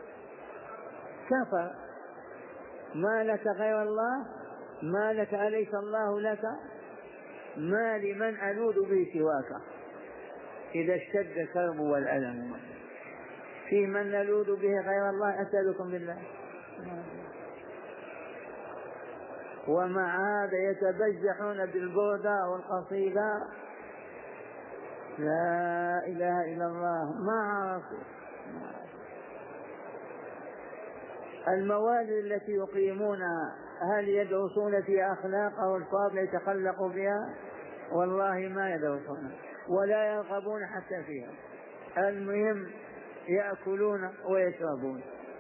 كفى، ما لك غير الله، ما لك أليس الله لك، ما لي من ألوذ به سواك. إذا اشتد الكرب والألم في من نلوذ به غير الله، أسألكم بالله. ومع هذا يتبجحون بالبردة والقصيدة، لا إله إلا الله، ما عرفوا. الموالد التي يقيمونها هل يدرسون في أخلاقه الفاضلة يتخلقوا بها؟ والله ما يدرسون ولا يرغبون حتى فيها. المهم يأكلون ويشربون.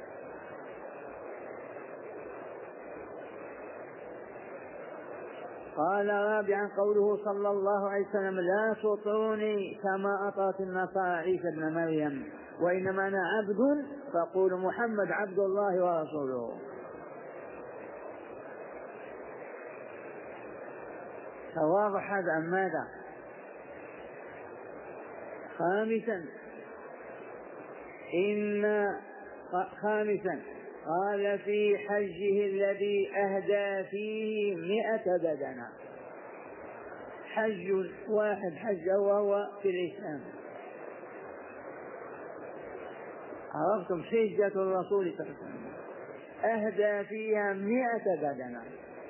قال رابعا قوله صلى الله عليه وسلم لا تطروني كما أطرت النصارى عيسى ابن مريم وإنما أنا عبد فقولوا محمد عبد الله ورسوله. واضح هذا أم ماذا؟ خامسا إن خامسا قال في حجه الذي أهدى فيه مئة بدنة. حج واحد حج وهو في الإسلام. عرفتم حجة الرسول صلى الله عليه وسلم أهدى فيها مئة بدنة،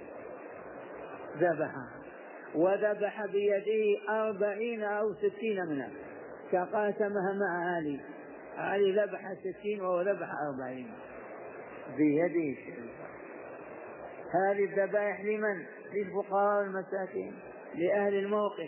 ذبحها وذبح بيده أربعين أو ستين منها، تقاسمها مع علي، علي ذبح ستين وهو ذبح أربعين بيده. هذه الذبائح لمن؟ للفقراء والمساكين، لأهل الموقف.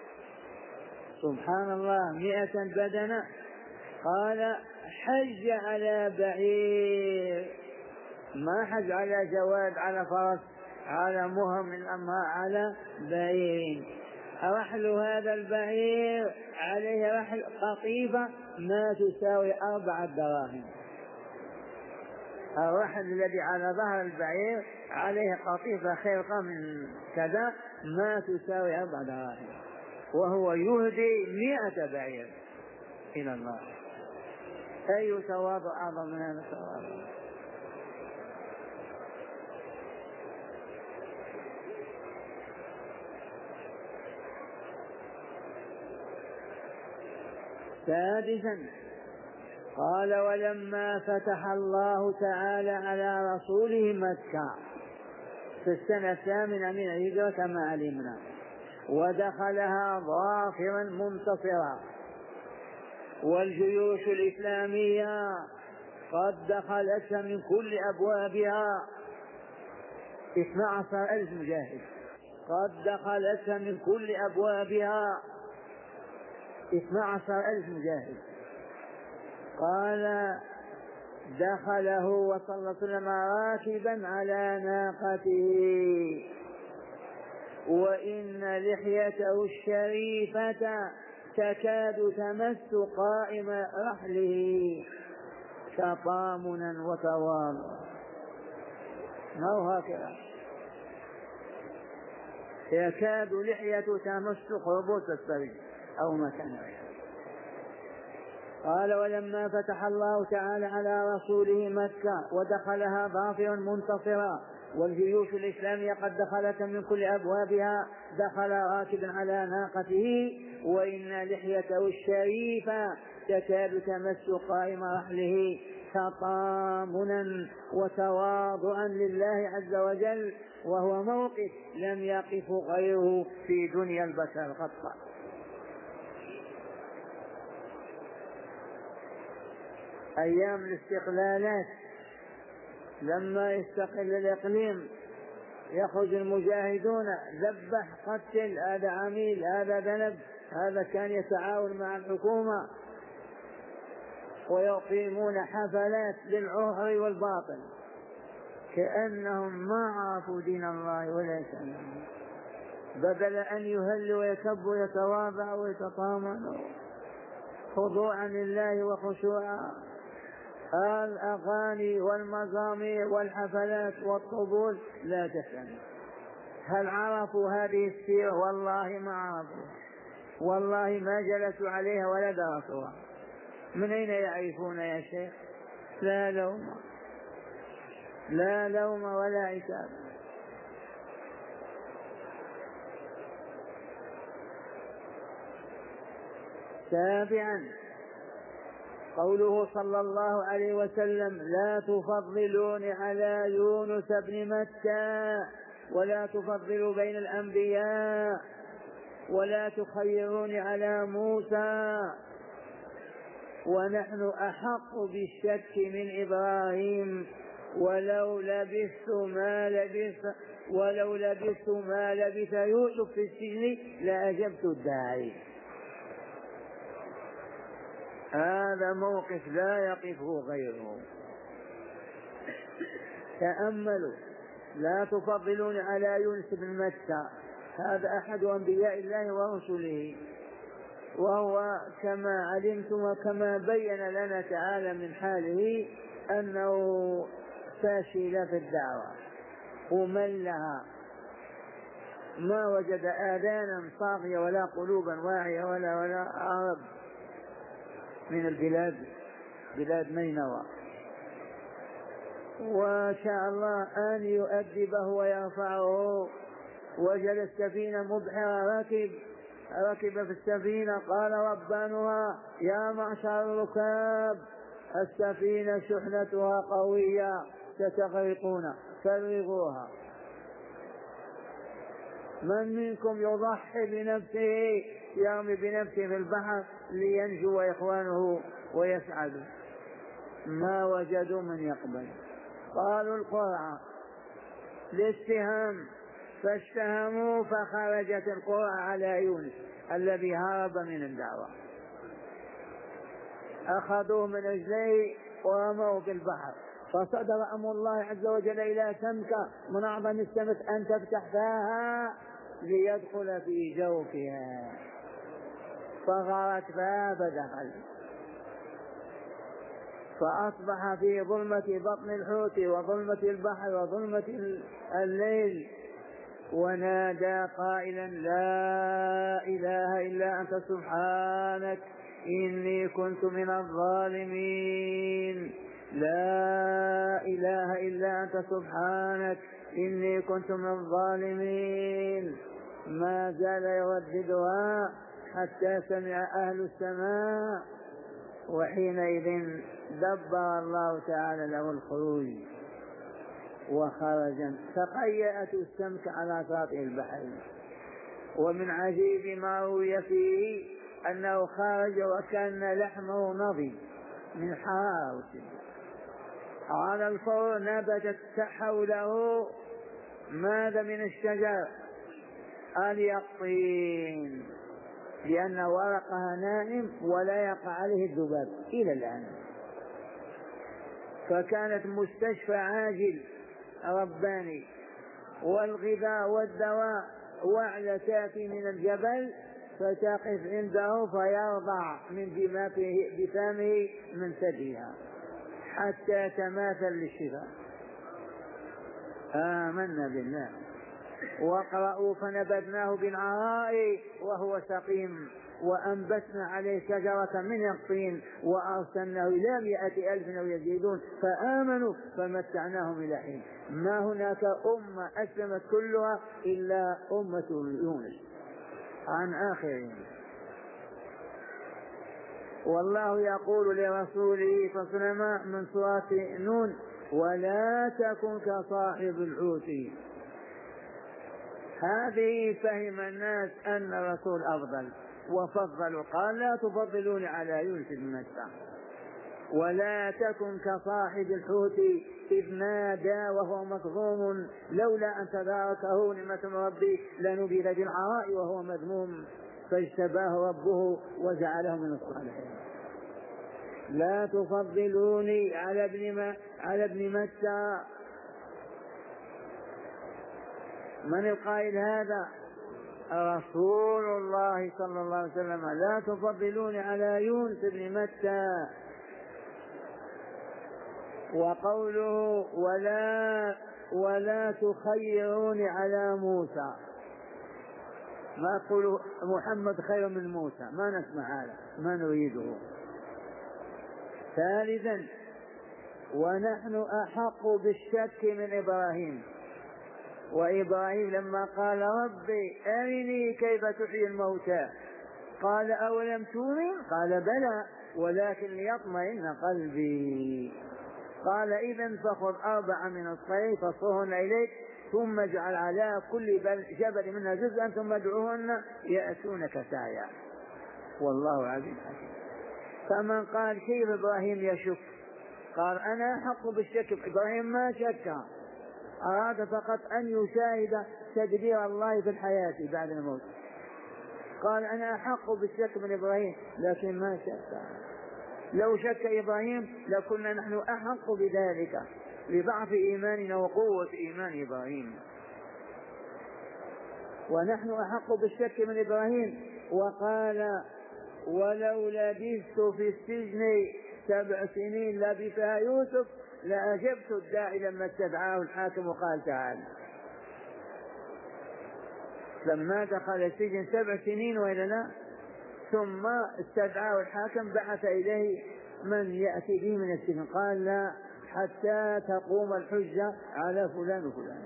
سبحان الله، مئة بدنة. قال حج على بعير، ما حج على جواد على فرس على مهم الأمراء، على بعير. رحل هذا البعير عليه رحل قطيفة ما تساوي أربعة دراهم. الرحل الذي على ظهر البعير عليه قطيفة خرقة من كذا ما تساوي أربع دراهم. وهو يهدي مئة بعير إلى الله. أي تواضع أعظم من هذا التواضع؟ سادسا قال ولما فتح الله تعالى على رسوله مكة في السنة الثامنة من الهجرة كما علمنا ودخلها ظافرا منتصرا والجيوش الإسلامية قد دخلت من كل أبوابها اثنا عشر ألف مجاهد قد دخلت من كل أبوابها اثنا عشر ألف مجاهد. قال دخله وصلى الله عليه وسلم راكبا على ناقته وإن لحيته الشريفة تكاد تمس قائم رحله تطامنا وتواضعا. ما هو هكذا يكاد لحيته تمس خربوط السرير أو مكان. قال ولما فتح الله تعالى على رسوله مكة ودخلها ظافرا منتصرا والجيوش الإسلامية قد دخلت من كل أبوابها دخل راكبا على ناقته وإن لحيته الشريفة تكاد تمس قائم رحله تطامنا وتواضعا لله عز وجل وهو موقف لم يقف غيره في دنيا البشر قط. أيام الاستقلالات لما يستقل الإقليم يخرج المجاهدون ذبح قتل هذا عميل هذا ذنب هذا كان يتعاون مع الحكومة ويقيمون حفلات للعهر والباطل كأنهم ما عرفوا دين الله ولا يسألون بدل أن يهلوا ويكبوا ويتواضعوا ويتطامنوا خضوعا لله وخشوعا. الأغاني والمزامير والحفلات والطبول لا تفهم. هل عرفوا هذه السيرة؟ والله ما عرفوا والله ما جلسوا عليها ولا درسوها. من أين يعرفون يا شيخ؟ لا لوم لا لوم ولا عتاب. سابعا قوله صلى الله عليه وسلم لا تفضلون على يونس بن متى ولا تفضلوا بين الأنبياء ولا تخيرون على موسى ونحن أحق بالشك من إبراهيم ولو لبثت ما لبث ولو لبثت ما لبث يوسف في السجن لأجبت الداعي. هذا موقف لا يقفه غيره. تأملوا لا تفضلون على يونس بن متى هذا أحد أنبياء الله ورسله وهو كما علمتم وكما بين لنا تعالى من حاله أنه فاشل في الدعوة وملها ما وجد آذانا صاغية ولا قلوبا واعية ولا ولا عرب من البلاد بلاد نينوى وشاء الله أن يؤدبه ويرفعه. وجد السفينة مبحرة ركب ركب في السفينة قال ربانها يا معشر الركاب السفينة شحنتها قوية ستغرقون فرغوها. من منكم يضحي بنفسه يرمي بنفسه في البحر لينجو إخوانه ويسعدوا؟ ما وجدوا من يقبل. قالوا القرعة للسهام فاشتهموا فخرجت القرعة على يونس الذي هرب من الدعوة. أخذوه من رجليه ورموه في البحر فصدر أمر الله عز وجل إلى سمكة من أعظم السمك أن تفتح فاها ليدخل في جوفها فغرت فيها فدخل فأصبح في ظلمة بطن الحوت وظلمة البحر وظلمة الليل ونادى قائلا لا إله إلا أنت سبحانك إني كنت من الظالمين. لا إله إلا أنت سبحانك إني كنت من الظالمين. ما زال يرددها حتى سمع أهل السماء، وحينئذ دبر الله تعالى له الخروج وخرج، فقيأت السمك على شاطئ البحر. ومن عجيب ما روي فيه أنه خرج وكان لحمه نضج من حرارة على الفور. نبتت حوله ماذا من الشجر؟ اليقطين، لأن ورقها نائم ولا يقع عليه الذباب إلى الآن. فكانت مستشفى عاجل رباني، والغذاء والدواء وعلى تأتي من الجبل فتقف عنده فيرضع من بفمه من ثديها حتى تماثل للشفاء. آمنا بالله. وقرأوا فنبذناه بالعراء وهو سقيم وأنبتنا عليه شجرة من يقطين وأرسلناه إلى مئة ألف أو يزيدون فآمنوا فمتعناهم إلى حين. ما هناك أمة أسلمت كلها إلا أمة يونس عن آخرهم. والله يقول لرسوله صلى الله عليه وسلم من سورة نون ولا تكن كصاحب الحوت. هذه فهم الناس أن الرسول أفضل وفضلوا، قال لا تفضلون على يونس بن متى. ولا تكن كصاحب الحوت إذ نادى وهو مكظوم لولا أن تداركه نعمة من ربه لنبذ بالعراء وهو مذموم فاجتباه ربه وجعله من الصالحين. لا تفضلوني على ابن ما على ابن متى. من القائل هذا؟ رسول الله صلى الله عليه وسلم. لا تفضلوني على يونس بن متى. وقوله ولا ولا تخيروني على موسى، ما يقول محمد خير من موسى، ما نسمع هذا، ما نريده. ثالثا ونحن أحق بالشك من إبراهيم. وإبراهيم لما قال ربي أرني كيف تحيي الموتى قال أولم تؤمن قال بلى ولكن ليطمئن قلبي. قال إذن فخذ أربع من الطير فصرهن إليك ثم اجعل على كل جبل منها جزءا ثم ادعوهن يأتونك سعيا والله عزيز حكيم. فمن قال كيف إبراهيم يشك؟ قال أنا أحق بالشك. إبراهيم ما شك، أراد فقط أن يشاهد تدبير الله في الحياة بعد الموت. قال أنا أحق بالشك من إبراهيم لكن ما شك. لو شك إبراهيم لكنا نحن أحق بذلك لضعف إيماننا وقوة إيمان إبراهيم. ونحن أحق بالشك من إبراهيم. وقال ولو لبثت في السجن سبع سنين لبثها يوسف لأجبت الداعي لما استدعاه الحاكم وقال تعال. لما دخل السجن سبع سنين وإلا لا، ثم استدعاه الحاكم بعث إليه من يأتي به من السجن قال لا حتى تقوم الحجة على فلان وفلان.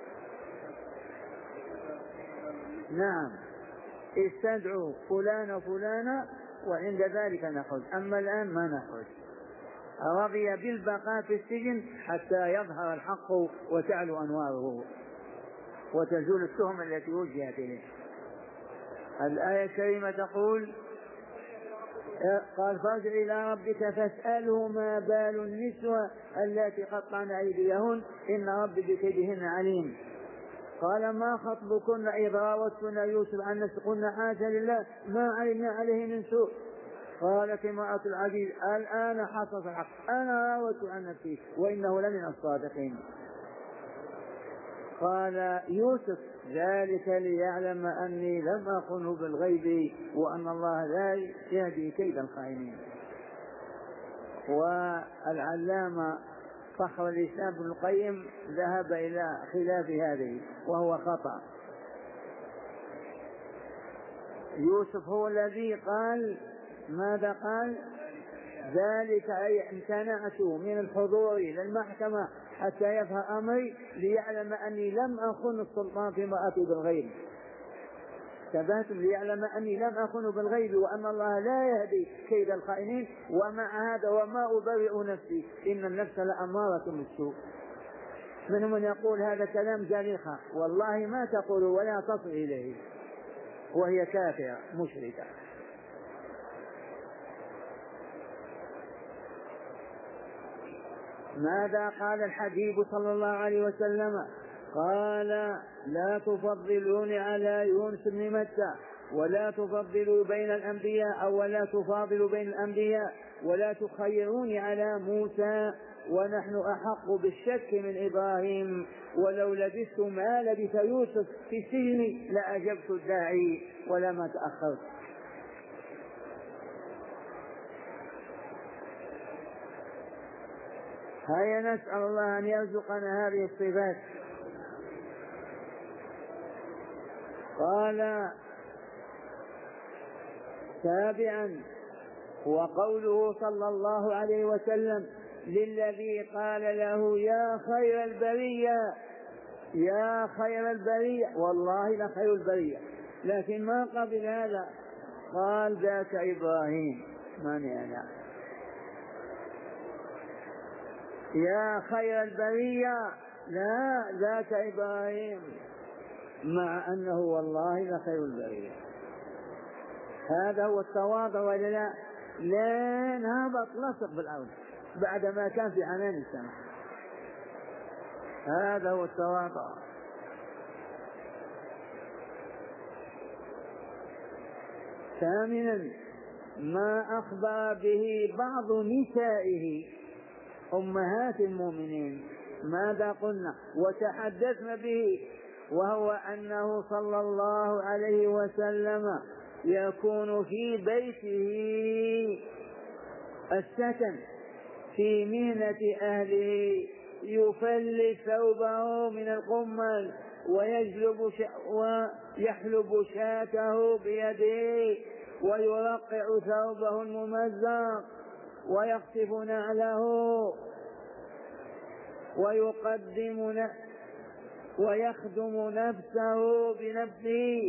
نعم استدعوا فلان وفلان وعند ذلك نخرج، أما الآن ما نخرج. رضي بالبقاء في السجن حتى يظهر الحق وتعلو أنواره وتزول التهم التي وجهت إليه. الآية الكريمة تقول قال فارجع إلى ربك فاسأله ما بال النسوة التي قطعن أيديهن إن ربي بكيدهن عليم. قال ما خطبكن إذ راوتن يوسف عن نفسه قلنا حاشا لله ما علمنا عليه من سوء. قالت امرأة العزيز الآن حصل الحق أنا راودت عن نفسي وإنه لمن الصادقين. قال يوسف ذلك ليعلم أني لم أخنه بالغيب وأن الله لا يهدي كيد الخائنين. والعلامة فخر الإسلام ابن القيم ذهب إلى خلاف هذه وهو خطأ، يوسف هو الذي قال ماذا قال؟ ذلك أي امتنعت من الحضور إلى المحكمة حتى يفهم أمري ليعلم أني لم أخن السلطان فيما أتي بالغيب. تباتم ليعلم أني لم أخن بالغيب وأن الله لا يهدي كيد الخائنين، ومع هذا وما أبرئ نفسي إن النفس لأمارة بالسوء. منهم من يقول هذا كلام زليخة، والله ما تقول ولا تصل إليه، وهي كافرة مشركة. ماذا قال الحبيب صلى الله عليه وسلم؟ قال لا تفضلوني على يونس بن متى، ولا تفضلوا بين الأنبياء أو ولا تفاضلوا بين الأنبياء، ولا تخيروني على موسى، ونحن أحق بالشك من إبراهيم، ولو لبثت ما لبث يوسف في السجن لأجبت الداعي ولما تأخرت. هيا نسأل الله أن يرزقنا هذه الصفات. قال سابعا وقوله صلى الله عليه وسلم للذي قال له يا خير البرية، يا خير البرية، والله لخير البرية، لكن ما قبل هذا قال ذاك إبراهيم، من أنا يا خير البرية، لا ذاك إبراهيم، مع أنه والله لخير البرية. هذا هو التواضع ولا لا؟ لين هبط لصق بالأرض بعدما كان في عنان السماء. هذا هو التواضع. ثامنا ما أخبر به بعض نسائه أمهات المؤمنين، ماذا قلنا وتحدثنا به، وهو أنه صلى الله عليه وسلم يكون في بيته السكن في مهنة أهله، يفلي ثوبه من القمل ويجلب ش... ويحلب شاته بيده ويرقع ثوبه الممزق ويخطف نعله ويقدم ن... ويخدم نفسه بنفسه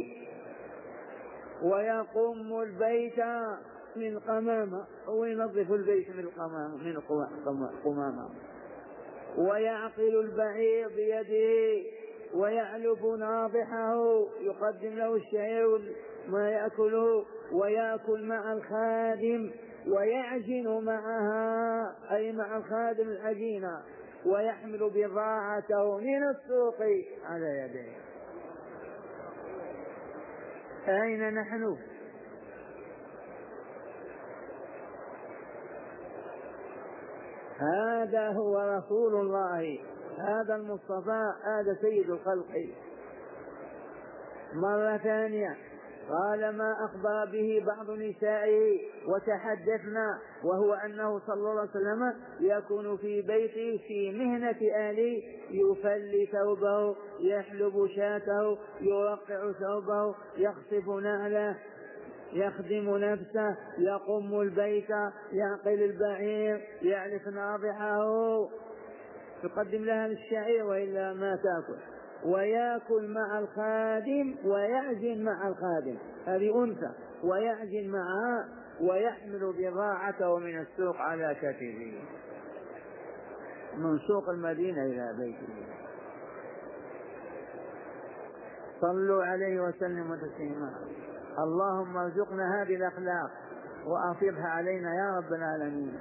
ويقوم البيت من قمامة، وينظف البيت من القمامة من قمامة، ويعقل البعير بيده ويعلف ناضحه، يقدم له الشعير ما يأكله، ويأكل مع الخادم ويعجن معها أي مع الخادم العجينة، ويحمل بضاعته من السوق على يديه. أين نحن؟ هذا هو رسول الله، هذا المصطفى، هذا سيد الخلق. مرة ثانية قال ما أخبر به بعض نسائه وتحدثنا، وهو أنه صلى الله عليه وسلم يكون في بيته في مهنة أهله، يفلي ثوبه، يحلب شاته، يرقع ثوبه، يخصف نعله، يخدم نفسه، يقوم البيت، يعقل البعير، يعلف ناضحه، يقدم لها الشعير وإلا ما تأكل، ويأكل مع الخادم ويعجن مع الخادم، هذه أنثى، ويعجن معها، ويحمل بضاعته من السوق على كتفه من سوق المدينة إلى بيته. صلوا عليه وسلموا تسليما. اللهم ارزقنا هذه الأخلاق وأفضها علينا يا رب العالمين.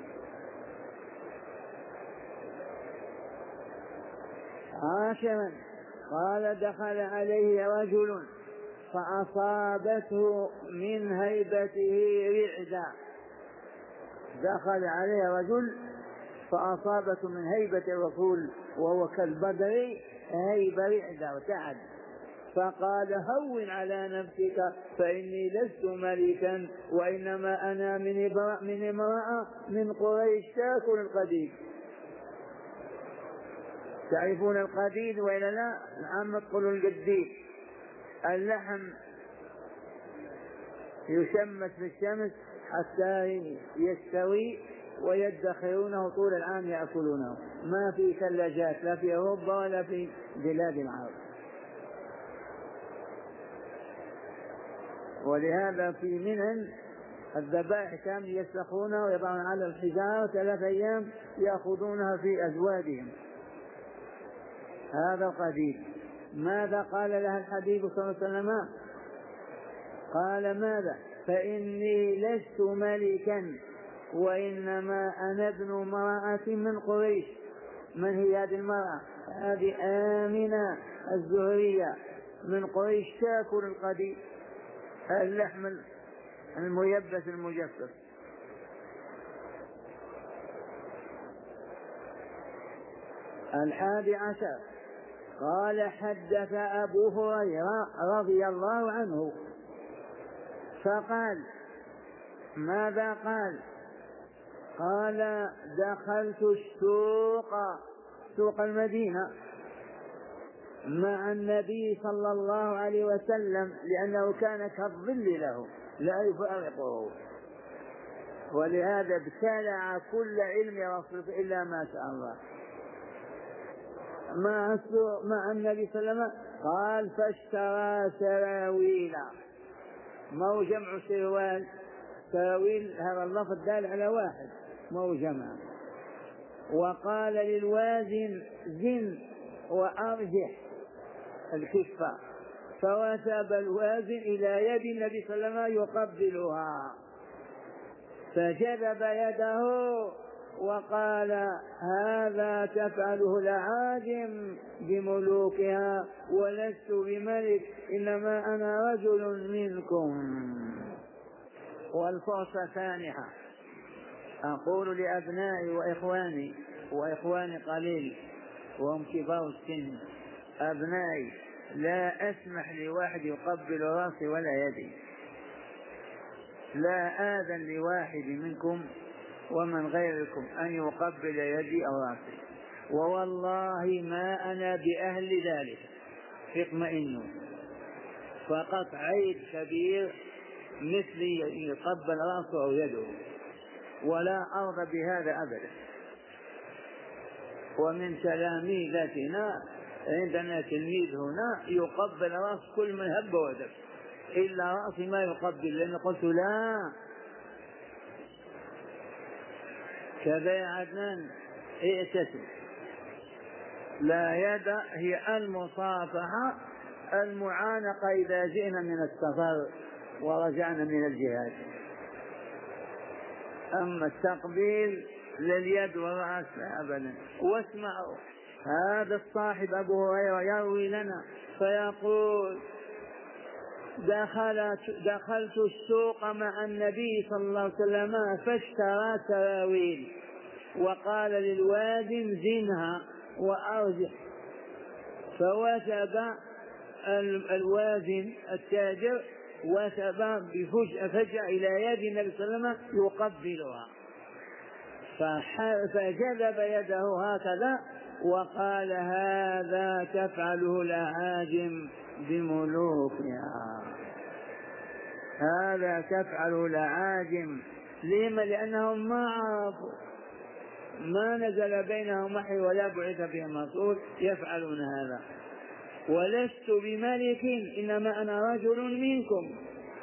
عاشرا قال دخل عليه رجل فأصابته من هيبته رعدة، دخل عليه رجل فأصابته من هيبة الرسول وهو كالبدر هيبة رعدة وتعد، فقال هون على نفسك فإني لست ملكا وإنما أنا من من امرأة من قريش تأكل القديد. تعرفون القديد وإلا لا؟ العام تقولوا القديد، اللحم يشمس في الشمس حتى يستوي ويدخرونه طول العام يأكلونه. ما في ثلاجات لا في أوروبا ولا في بلاد العرب. ولهذا في منن الذبائح كانوا يسلخونها ويضعون على الحجارة ثلاث أيام يأخذونها في أزوادهم. هذا القديم. ماذا قال لها الحبيب صلى الله عليه وسلم؟ قال ماذا؟ فإني لست ملكا وإنما أنا ابن امرأة من قريش. من هي هذه المرأة؟ هذه آمنة الزهرية من قريش تأكل القديم اللحم الميبس المجفف. الحادي عشر قال حدث أبو هريرة رضي الله عنه فقال ماذا قال؟ قال دخلت السوق سوق المدينة مع النبي صلى الله عليه وسلم لأنه كان كالظل له لا يفارقه، ولهذا ابتلع كل علم رسوله إلا ما شاء الله. مع مع النبي صلى الله عليه وسلم قال فاشترى سراويل. ما هو جمع سروال؟ سراويل هذا اللفظ دال على واحد ما هو جمع. وقال للوازن زن وأرجح الكفة، فوثب الوازن إلى يد النبي صلى الله عليه وسلم يقبلها، فجذب يده وقال هذا تفعله الأعاجم بملوكها ولست بملك إنما أنا رجل منكم. والفرصة سانحة. أقول لأبنائي وإخواني وإخواني قليل وهم كبار السن، أبنائي لا أسمح لواحد يقبل راسي ولا يدي، لا آذن لواحد منكم ومن غيركم أن يقبل يدي أو راسي، ووالله ما أنا بأهل ذلك. اطمئنوا. فقط عيب كبير مثلي يقبل راسه أو يده، ولا أرضى بهذا أبدا. ومن تلاميذتنا عندنا تلميذ هنا يقبل راس كل من هب ودب إلا رأسي ما يقبل، لأن قلت لا. كذا يا عدنان ائتسم. لا يد هي المصافحة المعانقة إذا جئنا من السفر ورجعنا من الجهاد. أما التقبيل لليد والرأس أبدا. واسمعوا، هذا الصاحب أبو هريرة يروي لنا فيقول دخلت, دخلت السوق مع النبي صلى الله عليه وسلم فاشترى سراويل وقال للوازن زنها وأرجح، فوثب الوازن التاجر وثب بفجأة إلى يد النبي صلى الله عليه وسلم يقبلها، فجذب يده هكذا وقال هذا تفعله الأعاجم بملوكها، هذا تفعله الأعاجم. لما؟ لأنهم ما عرفوا، ما نزل بينهم وحي ولا بعث بهم رسول يفعلون هذا. ولست بملك إنما أنا رجل منكم.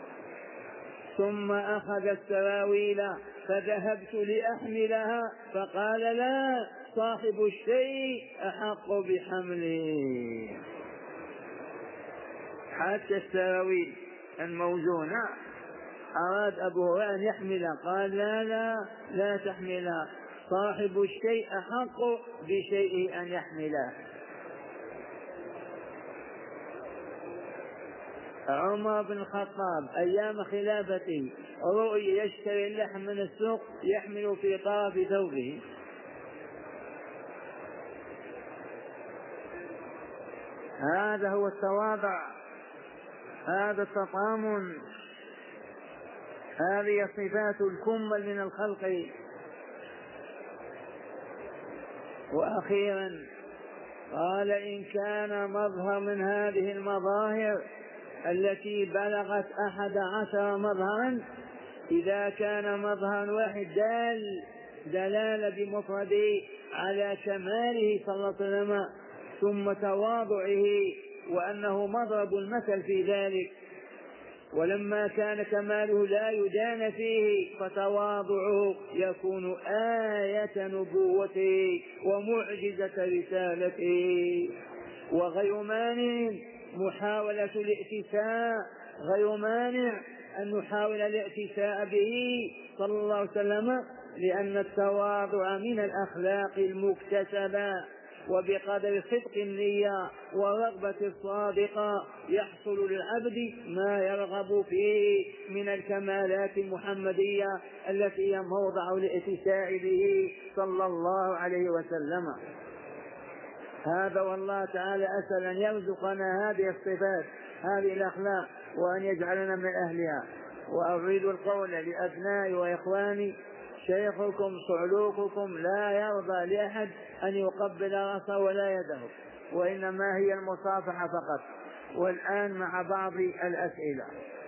ثم أخذ السراويل فذهبت لأحملها فقال لا، صاحب الشيء أحق بحمله. حتى السراويل الموزونة أراد أبو هريرة أن يحملها، قال لا لا لا تحملها، صاحب الشيء أحق بشيء أن يحمله. عمر بن الخطاب أيام خلافته رؤي يشتري اللحم من السوق يحمل في طرف ثوبه، هذا هو التواضع، هذا التطامن، هذه صفات الكمل من الخلق. وأخيرا قال إن كان مظهر من هذه المظاهر التي بلغت أحد عشر مظهرا، إذا كان مظهر واحد دال دلالة بمفرده على كماله صلى الله عليه وسلم ثم تواضعه وأنه مضرب المثل في ذلك، ولما كان كماله لا يدان فيه فتواضعه يكون آية نبوته ومعجزة رسالته. وغير مانع محاولة الائتساء غير مانع أن نحاول الائتساء به صلى الله عليه وسلم، لأن التواضع من الأخلاق المكتسبة، وبقدر صدق النية والرغبة الصادقة يحصل للعبد ما يرغب فيه من الكمالات المحمدية التي هي موضع الائتساء به صلى الله عليه وسلم. هذا والله تعالى أسأل أن يرزقنا هذه الصفات هذه الأخلاق وأن يجعلنا من أهلها. وأريد القول لأبنائي وإخواني: شيخكم صعلوككم لا يرضى لأحد أن يقبل رأسه ولا يده، وإنما هي المصافحة فقط. والآن مع بعض الأسئلة.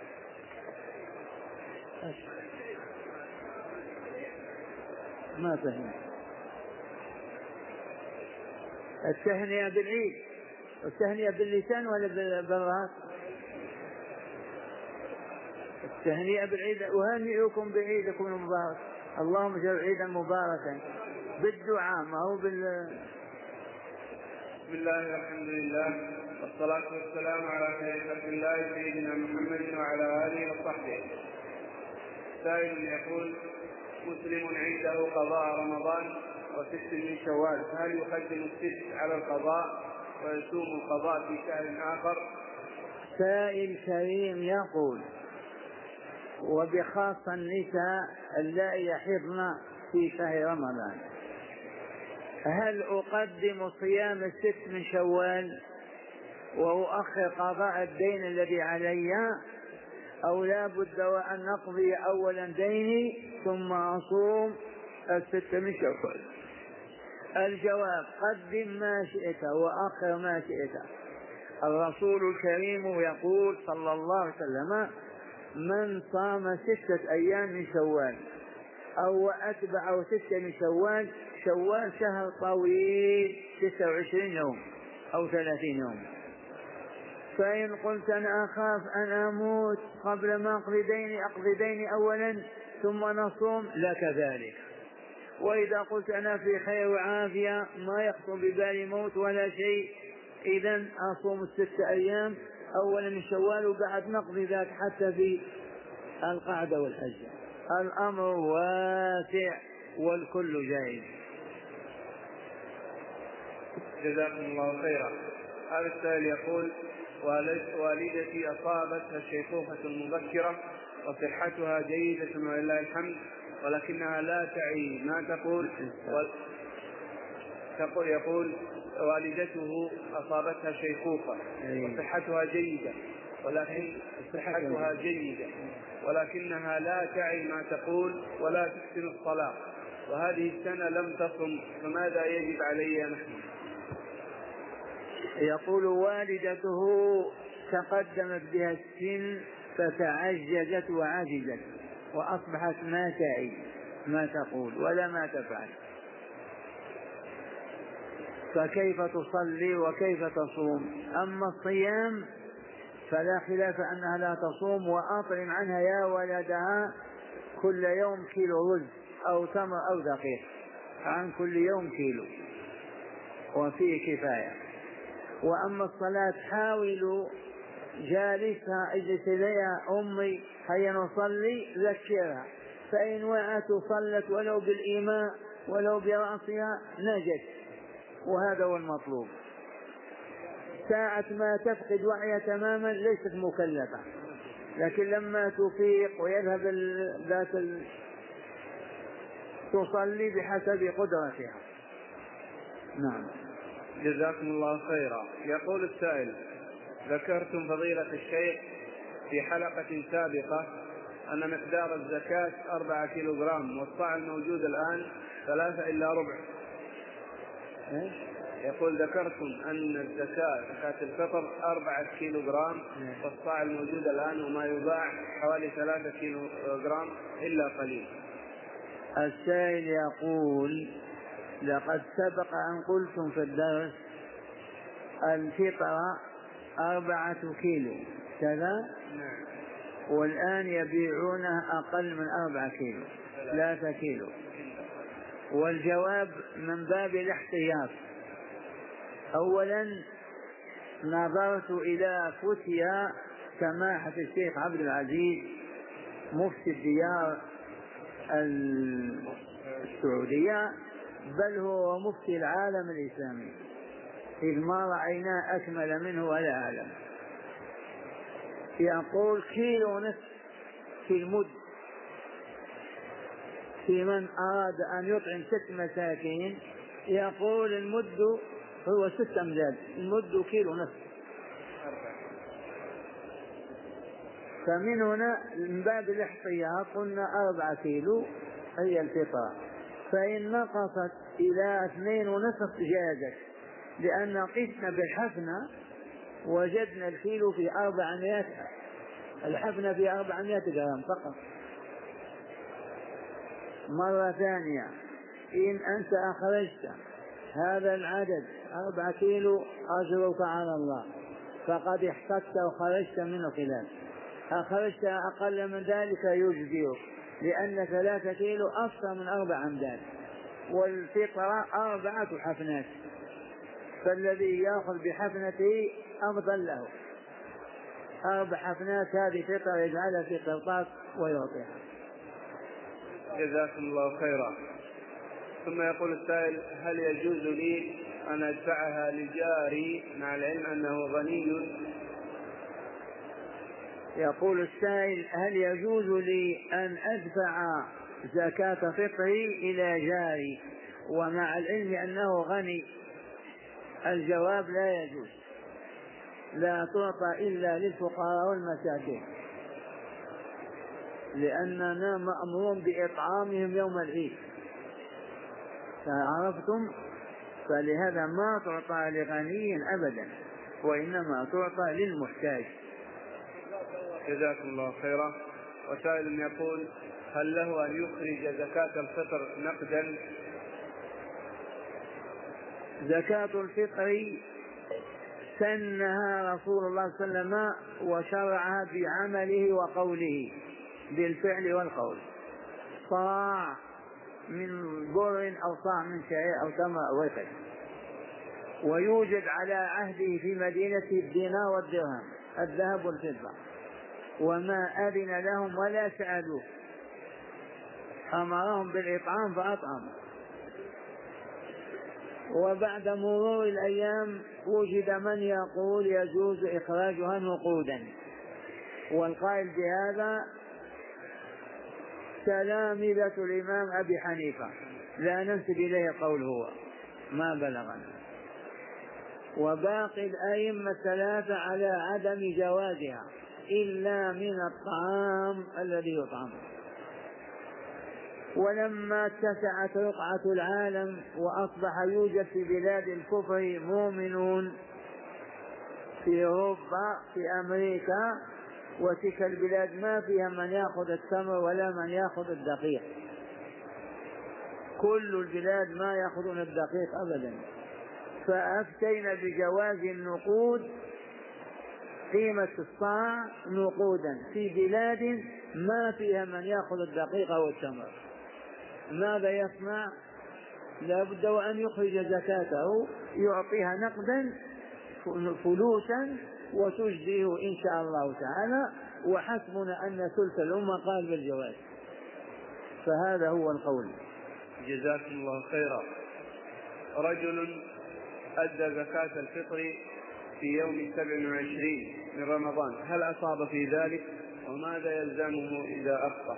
ما فهم التهنئة بالعيد؟ التهنئة باللسان ولا بالراس؟ التهنئة بالعيد. أهنئكم بعيدكم المبارك، اللهم اجعل عيدا مباركا، بالدعاء ما هو بال. بسم الله والحمد لله والصلاة والسلام على خير خلق الله سيدنا محمد وعلى آله وصحبه. سائل يقول: مسلم عنده قضاء رمضان وست من شوال، فهل يقدم الست على القضاء ويصوم القضاء في شهر آخر؟ سائل كريم يقول: وبخاصة النساء اللائي يحضن في شهر رمضان، هل أقدم صيام الست من شوال وأؤخر قضاء الدين الذي علي، أو لا بد وأن نقضي أولا ديني ثم أصوم الست من شوال؟ الجواب: قدم ما شئت وأخر ما شئت. الرسول الكريم يقول صلى الله عليه وسلم: من صام ستة أيام من شوال أو أتبعه ستة من شوال، شوال شهر طويل ستة وعشرين يوم أو ثلاثين يوم، فإن قلت أنا أخاف أن أموت قبل ما أقضي ديني أقضي ديني أولا ثم نصوم، لك ذلك. وإذا قلت أنا في خير وعافية ما يخطر ببالي موت ولا شيء، إذن أصوم الستة أيام أولا من شوال وبعد نقضي ذاك حتى في القعدة والحجة. الأمر واسع والكل جائز. جزاكم الله خيرا. هذا السائل يقول: والدتي أصابتها الشيخوخة المبكرة وصحتها جيدة ولله الحمد، ولكنها لا تعي ما تقول و... تقول يقول والدته أصابتها شيخوخة وصحتها جيدة ولكن صحتها جيدة ولكنها لا تعي ما تقول ولا تحسن الصلاة، وهذه السنة لم تصم، فماذا يجب علي نحن؟ يقول: والدته تقدمت بها السن فتعجزت وعجزت وأصبحت ما تعي ما تقول ولا ما تفعل، فكيف تصلي وكيف تصوم؟ أما الصيام فلا خلاف أنها لا تصوم، وأطعم عنها يا ولدها كل يوم كيلو رز أو تمر أو دقيق، عن كل يوم كيلو وفيه كفاية. وأما الصلاة حاولوا جالسها اجلس إليها أمي هيا نصلي، ذكرها، فإن وعت صلت ولو بالإيماء ولو برأسها نجت، وهذا هو المطلوب. ساعة ما تفقد وعيها تماما ليست مكلفة، لكن لما تفيق ويذهب ذات ال... تصلي بحسب قدرتها. نعم. جزاكم الله خيرا. يقول السائل: ذكرتم فضيلة الشيخ في حلقة سابقة أن مقدار الزكاة أربعة كيلو جرام، والصاع الموجود الآن ثلاثة إلا ربع. يقول ذكرتم أن الزكاة زكاة الفطر أربعة كيلو جرام، والصاع الموجود الآن وما يباع حوالي ثلاثة كيلو جرام إلا قليل. السائل يقول لقد سبق أن قلتم في الدرس الفطر أربعة كيلو كذا، والآن يبيعونه أقل من أربعة كيلو، ثلاثة كيلو. والجواب من باب الاحتياط. أولا نظرت إلى فتيا سماحة الشيخ عبد العزيز مفتي الديار السعودية، بل هو مفتي العالم الإسلامي، إذ ما رأينا أكمل منه ولا أعلم. يقول كيلو نصف في المد في من أراد أن يطعم ست مساكين، يقول المد هو ست أمداد، المد كيلو نصف. فمن هنا من باب الاحتياط قلنا أربعة كيلو هي الفطرة، فإن نقصت إلى اثنين ونصف جازت، لأن قسنا بالحفنة وجدنا الكيلو في أربعمائة، الحفنة في أربعمائة جرام فقط. مرة ثانية إن أنت أخرجت هذا العدد أربعة كيلو أجرك على الله، فقد احتجت وخرجت منه خلاف. أخرجت أقل من ذلك يجزئك، لأن ثلاثة كيلو أكثر من أربع أمداد، والفطرة أربعة حفنات، فالذي يأخذ بحفنته أفضل له. أربع حفنات هذه فطرة يجعلها في قرطاس ويعطيها. جزاكم الله خيرا. ثم يقول السائل هل يجوز لي أن أدفعها لجاري مع العلم أنه غني؟ يقول السائل هل يجوز لي أن أدفع زكاة فطري إلى جاري ومع العلم أنه غني؟ الجواب لا يجوز، لا تعطى إلا للفقراء والمساكين، لأننا مأمورون بإطعامهم يوم العيد، فعرفتم؟ فلهذا ما تعطى لغني أبدا، وإنما تعطى للمحتاج. جزاكم الله خيرا. وسائل يقول هل له أن يخرج زكاة الفطر نقدا؟ زكاة الفطر سنها رسول الله صلى الله عليه وسلم وشرعها بعمله وقوله، بالفعل والقول. صاع من بر أو صاع من شعير أو تمر أو وقت، ويوجد على عهده في مدينة الدينار والدرهم، الذهب والفضة، وما أذن لهم ولا سألوه، أمرهم بالإطعام فأطعموا. وبعد مرور الأيام وجد من يقول يجوز إخراجها نقودا، والقائل بهذا تلامذة الإمام أبي حنيفة، لا ننسب إليه قول هو ما بلغنا. وباقي الأئمة الثلاثة على عدم جوازها إلا من الطعام الذي يطعم. ولما اتسعت رقعة العالم وأصبح يوجد في بلاد الكفر مؤمنون في أوروبا في أمريكا، وتلك البلاد ما فيها من يأخذ التمر ولا من يأخذ الدقيق، كل البلاد ما يأخذون الدقيق أبدا، فأفتينا بجواز النقود، قيمة الصاع نقودا في بلاد ما فيها من يأخذ الدقيق والتمر. ماذا يصنع؟ لابد وأن يخرج زكاته، يعطيها نقدا فلوسا وتجزيه إن شاء الله تعالى، وحسبنا أن ثلث الأمة قال بالجواز. فهذا هو القول. جزاكم الله خيرا. رجل أدى زكاة الفطر في يوم سبع وعشرين من رمضان، هل أصاب في ذلك؟ وماذا يلزمه إذا أخطأ؟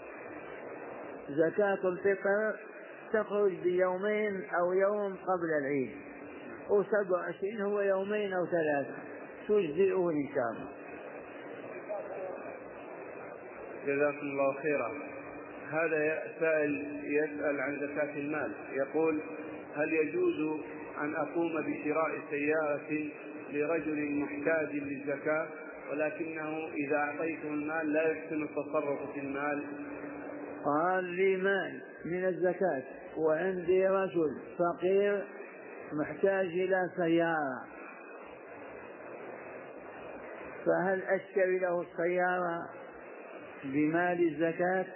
زكاة الفطر تخرج بيومين أو يوم قبل العيد، وسبع وعشرين هو يومين أو ثلاثة، تجزئه إن شاء الله. جزاكم الله خيرا. هذا سائل يسأل عن زكاة المال، يقول هل يجوز أن أقوم بشراء سيارة لرجل محتاج للزكاة ولكنه إذا أعطيته المال لا يحسن التصرف في المال؟ قال لي مال من الزكاة وعندي رجل فقير محتاج إلى سيارة، فهل أشتري له السيارة بمال الزكاة؟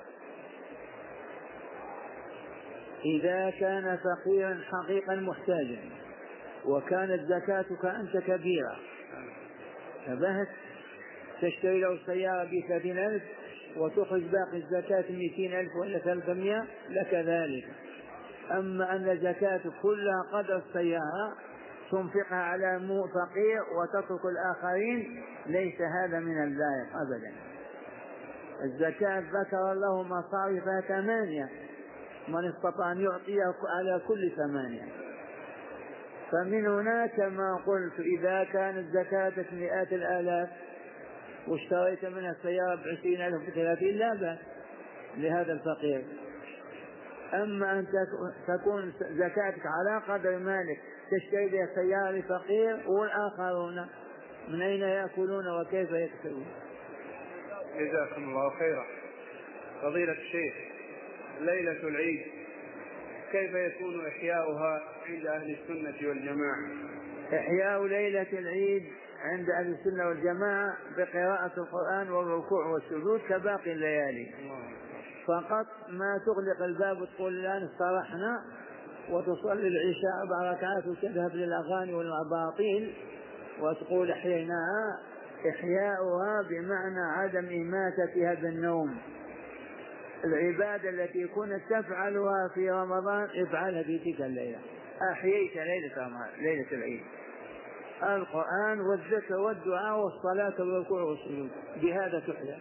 إذا كان فقيرا حقيقا محتاجا وكانت زكاتك أنت كبيرة فبهت تشتري له السيارة بثلاثين ألف وتخرج باقي الزكاة مئتين ألف ولا ثلاثمائة لك ذلك. أما أن الزكاة كلها قدر السيارة تنفقها على فقير وتترك الآخرين ليس هذا من اللائق أبدا. الزكاة ذكر الله مصارفها ثمانية، من استطاع أن يعطي على كل ثمانية. فمن هنا كما قلت إذا كانت زكاة مئات الآلاف واشتريت منها السيارة بعشرين ألف بثلاثين لا بأس لهذا الفقير. أما أن تكون زكاتك على قدر مالك تشتري بها سيارة لفقير والآخرون من أين يأكلون وكيف يكسبون؟ جزاكم الله خيرا. فضيلة الشيخ، ليلة العيد كيف يكون إحياؤها عند أهل السنة والجماعة؟ إحياء ليلة العيد عند أهل السنة والجماعة بقراءة القرآن والركوع والسجود كباقي الليالي، فقط ما تغلق الباب وتقول الآن استرحنا وتصلي العشاء أربع ركعات وتذهب للأغاني والأباطيل وتقول أحييناها. إحياؤها بمعنى عدم إماتتها بالنوم. العبادة التي كنت تفعلها في رمضان افعلها في تلك الليلة. أحييت ليلة ليلة العيد القرآن والذكر والدعاء والصلاة والركوع والسجود بهذا تحيا.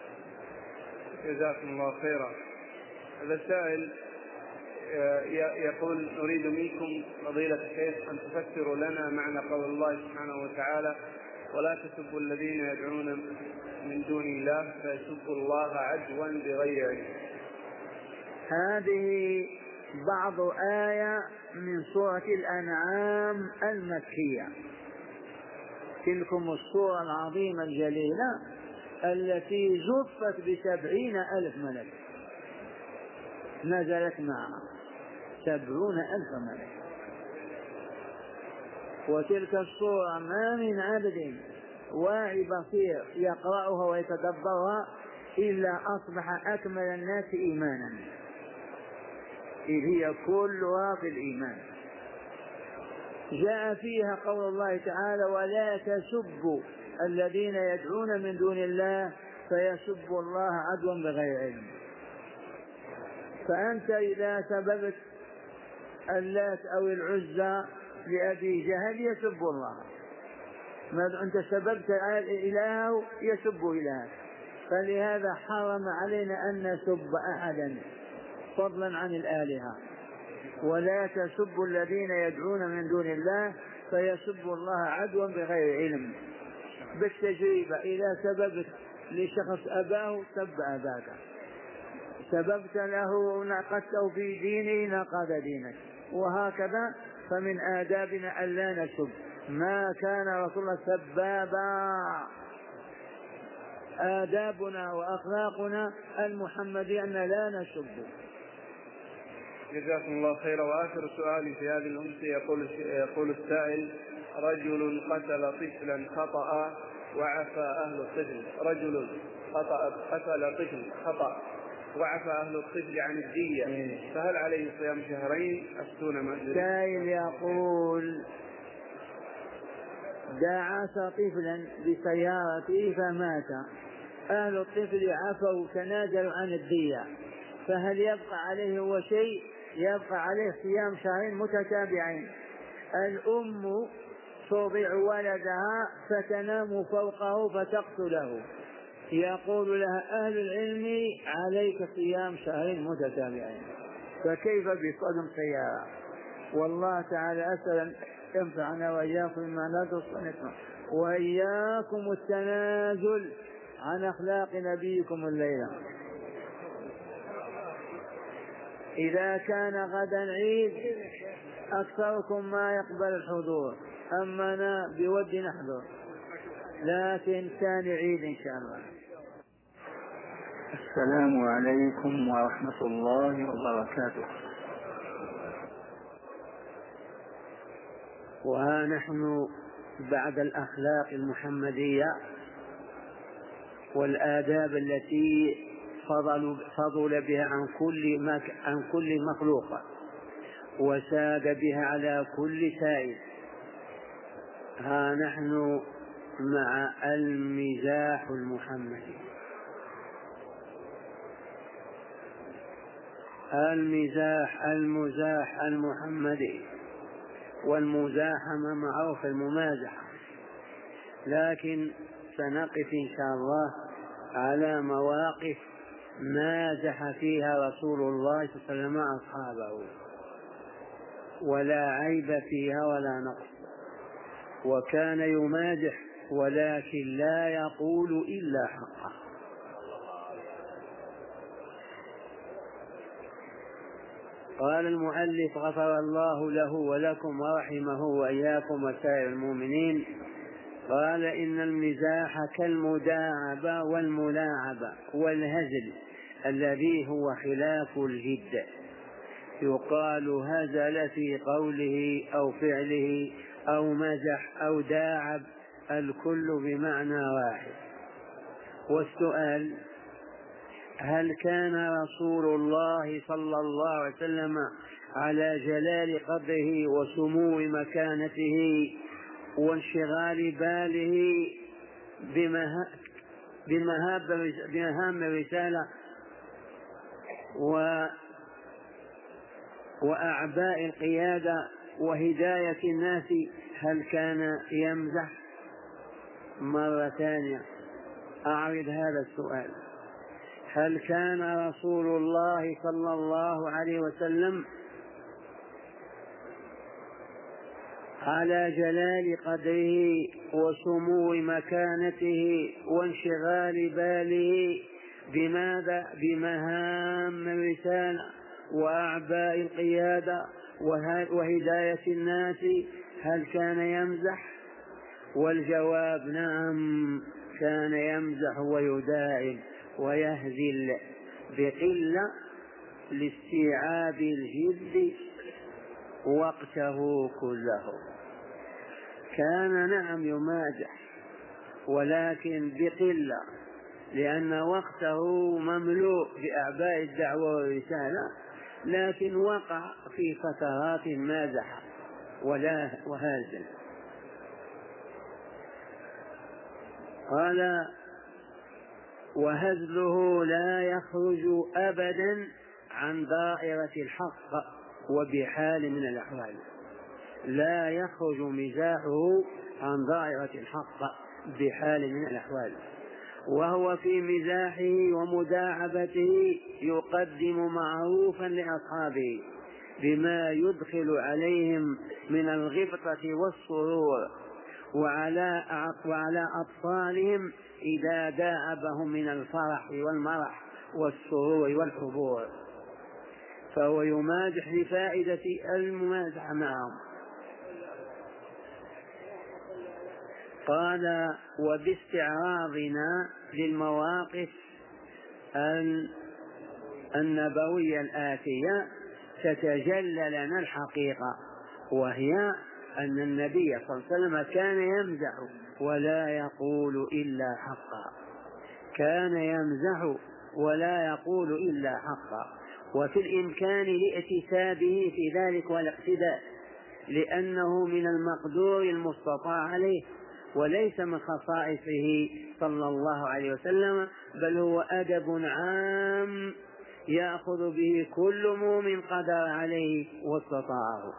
جزاكم الله خيرا. هذا السائل يقول نريد منكم فضيلة الشيخ أن تفسروا لنا معنى قول الله سبحانه وتعالى ولا تسبوا الذين يدعون من دون الله فيسبوا الله عدوا بغير علم. هذه بعض آية من سورة الأنعام المكية، تلكم السورة العظيمة الجليلة التي زفت بسبعين ألف ملك نزلت معها سبعون ألف ملك. وتلك السورة ما من عبد واعي بصير يقرأها ويتدبرها إلا أصبح أكمل الناس إيمانا، إذ هي كلها في الإيمان. جاء فيها قول الله تعالى ولا تسبوا الذين يدعون من دون الله فيسبوا الله عدوا بغير علم. فأنت إذا سببت اللات أو العزى لأبي جهل يسب الله، ما أنت سببت إلهه يسب إلهك. فلهذا حرم علينا أن نسب أحدا فضلا عن الآلهة. ولا تسبوا الذين يدعون من دون الله فيسبوا الله عدوا بغير علم. بالتجربة إذا سببت لشخص أباه سب أباك، سببت له نقدته في دينه نقد دينك، وهكذا. فمن آدابنا ألا نسب، ما كان رسول الله سبابا. آدابنا وأخلاقنا المحمدية أن لا نسب. جزاكم الله خيرا. وآخر سؤال في هذه الأمسية يقول, يقول السائل رجل قتل طفلا خطأ وعفى أهل الطفل رجل خطأ قتل طفل خطأ وعفى أهل الطفل عن الدية، فهل عليه صيام شهرين أفتون مأجرين؟ سائل يقول دعس طفلا بسيارته فمات، أهل الطفل عفوا تنازلوا عن الدية، فهل يبقى عليه هو شيء؟ يبقى عليه صيام شهرين متتابعين. الأم ترضع ولدها فتنام فوقه فتقتله، يقول لها أهل العلم عليك صيام شهرين متتابعين، فكيف بصدم سيارة؟ والله تعالى أسأل ينفعنا وإياكم مما ندرس ونسمع، وإياكم التنازل عن أخلاق نبيكم الليلة. إذا كان غدا عيد أكثركم ما يقبل الحضور، أما أنا بود نحضر، لكن ثاني عيد إن شاء الله. السلام عليكم ورحمة الله وبركاته. وها نحن بعد الأخلاق المحمدية والآداب التي فضل, فضل بها عن كل, مك عن كل مخلوق وساد بها على كل سائل، ها نحن مع المزاح المحمدي. المزاح المزاح المحمدي، والمزاحمة معروف الممازحة، لكن سنقف إن شاء الله على مواقف مازح فيها رسول الله صلى الله عليه وسلم أصحابه، ولا عيب فيها ولا نقص، وكان يمازح ولكن لا يقول إلا حقه. قال المؤلف غفر الله له ولكم ورحمه وإياكم وسائر المؤمنين، قال إن المزاح كالمداعبة والملاعبة والهزل الذي هو خلاف الجد، يقال هزل في قوله أو فعله أو مزح أو داعب، الكل بمعنى واحد. والسؤال: هل كان رسول الله صلى الله عليه وسلم على جلال قدره وسمو مكانته وانشغال باله بمهام الرسالة وأعباء القيادة وهداية الناس، هل كان يمزح؟ مرة ثانية أعرض هذا السؤال: هل كان رسول الله صلى الله عليه وسلم على جلال قدره وسمو مكانته وانشغال باله بماذا؟ بمهام الرسالة وأعباء القيادة وهداية الناس، هل كان يمزح؟ والجواب: نعم، كان يمزح ويداعب ويهزل بقلة لاستيعاب الجد وقته كله. كان نعم يمازح ولكن بقلة، لأن وقته مملوء بأعباء الدعوة والرسالة، لكن وقع في فترات مازح ولا وهازل. قال: وهزله لا يخرج أبدا عن دائرة الحق وبحال من الأحوال، لا يخرج مزاحه عن دائرة الحق بحال من الأحوال، وهو في مزاحه ومداعبته يقدم معروفا لأصحابه بما يدخل عليهم من الغبطة والسرور، وعلى وعلى أطفالهم إذا داعبهم من الفرح والمرح والسرور والحبور، فهو يمازح لفائدة الممازحة معهم. قال: وباستعراضنا للمواقف النبوية الآتية تتجلى لنا الحقيقة، وهي أن النبي صلى الله عليه وسلم كان يمزح ولا يقول إلا حقا، كان يمزح ولا يقول إلا حقا، وفي الإمكان لائتسابه في ذلك والاقتداء، لأنه من المقدور المستطاع عليه، وليس من خصائصه صلى الله عليه وسلم، بل هو أدب عام يأخذ به كل مؤمن قدر عليه واستطاعه.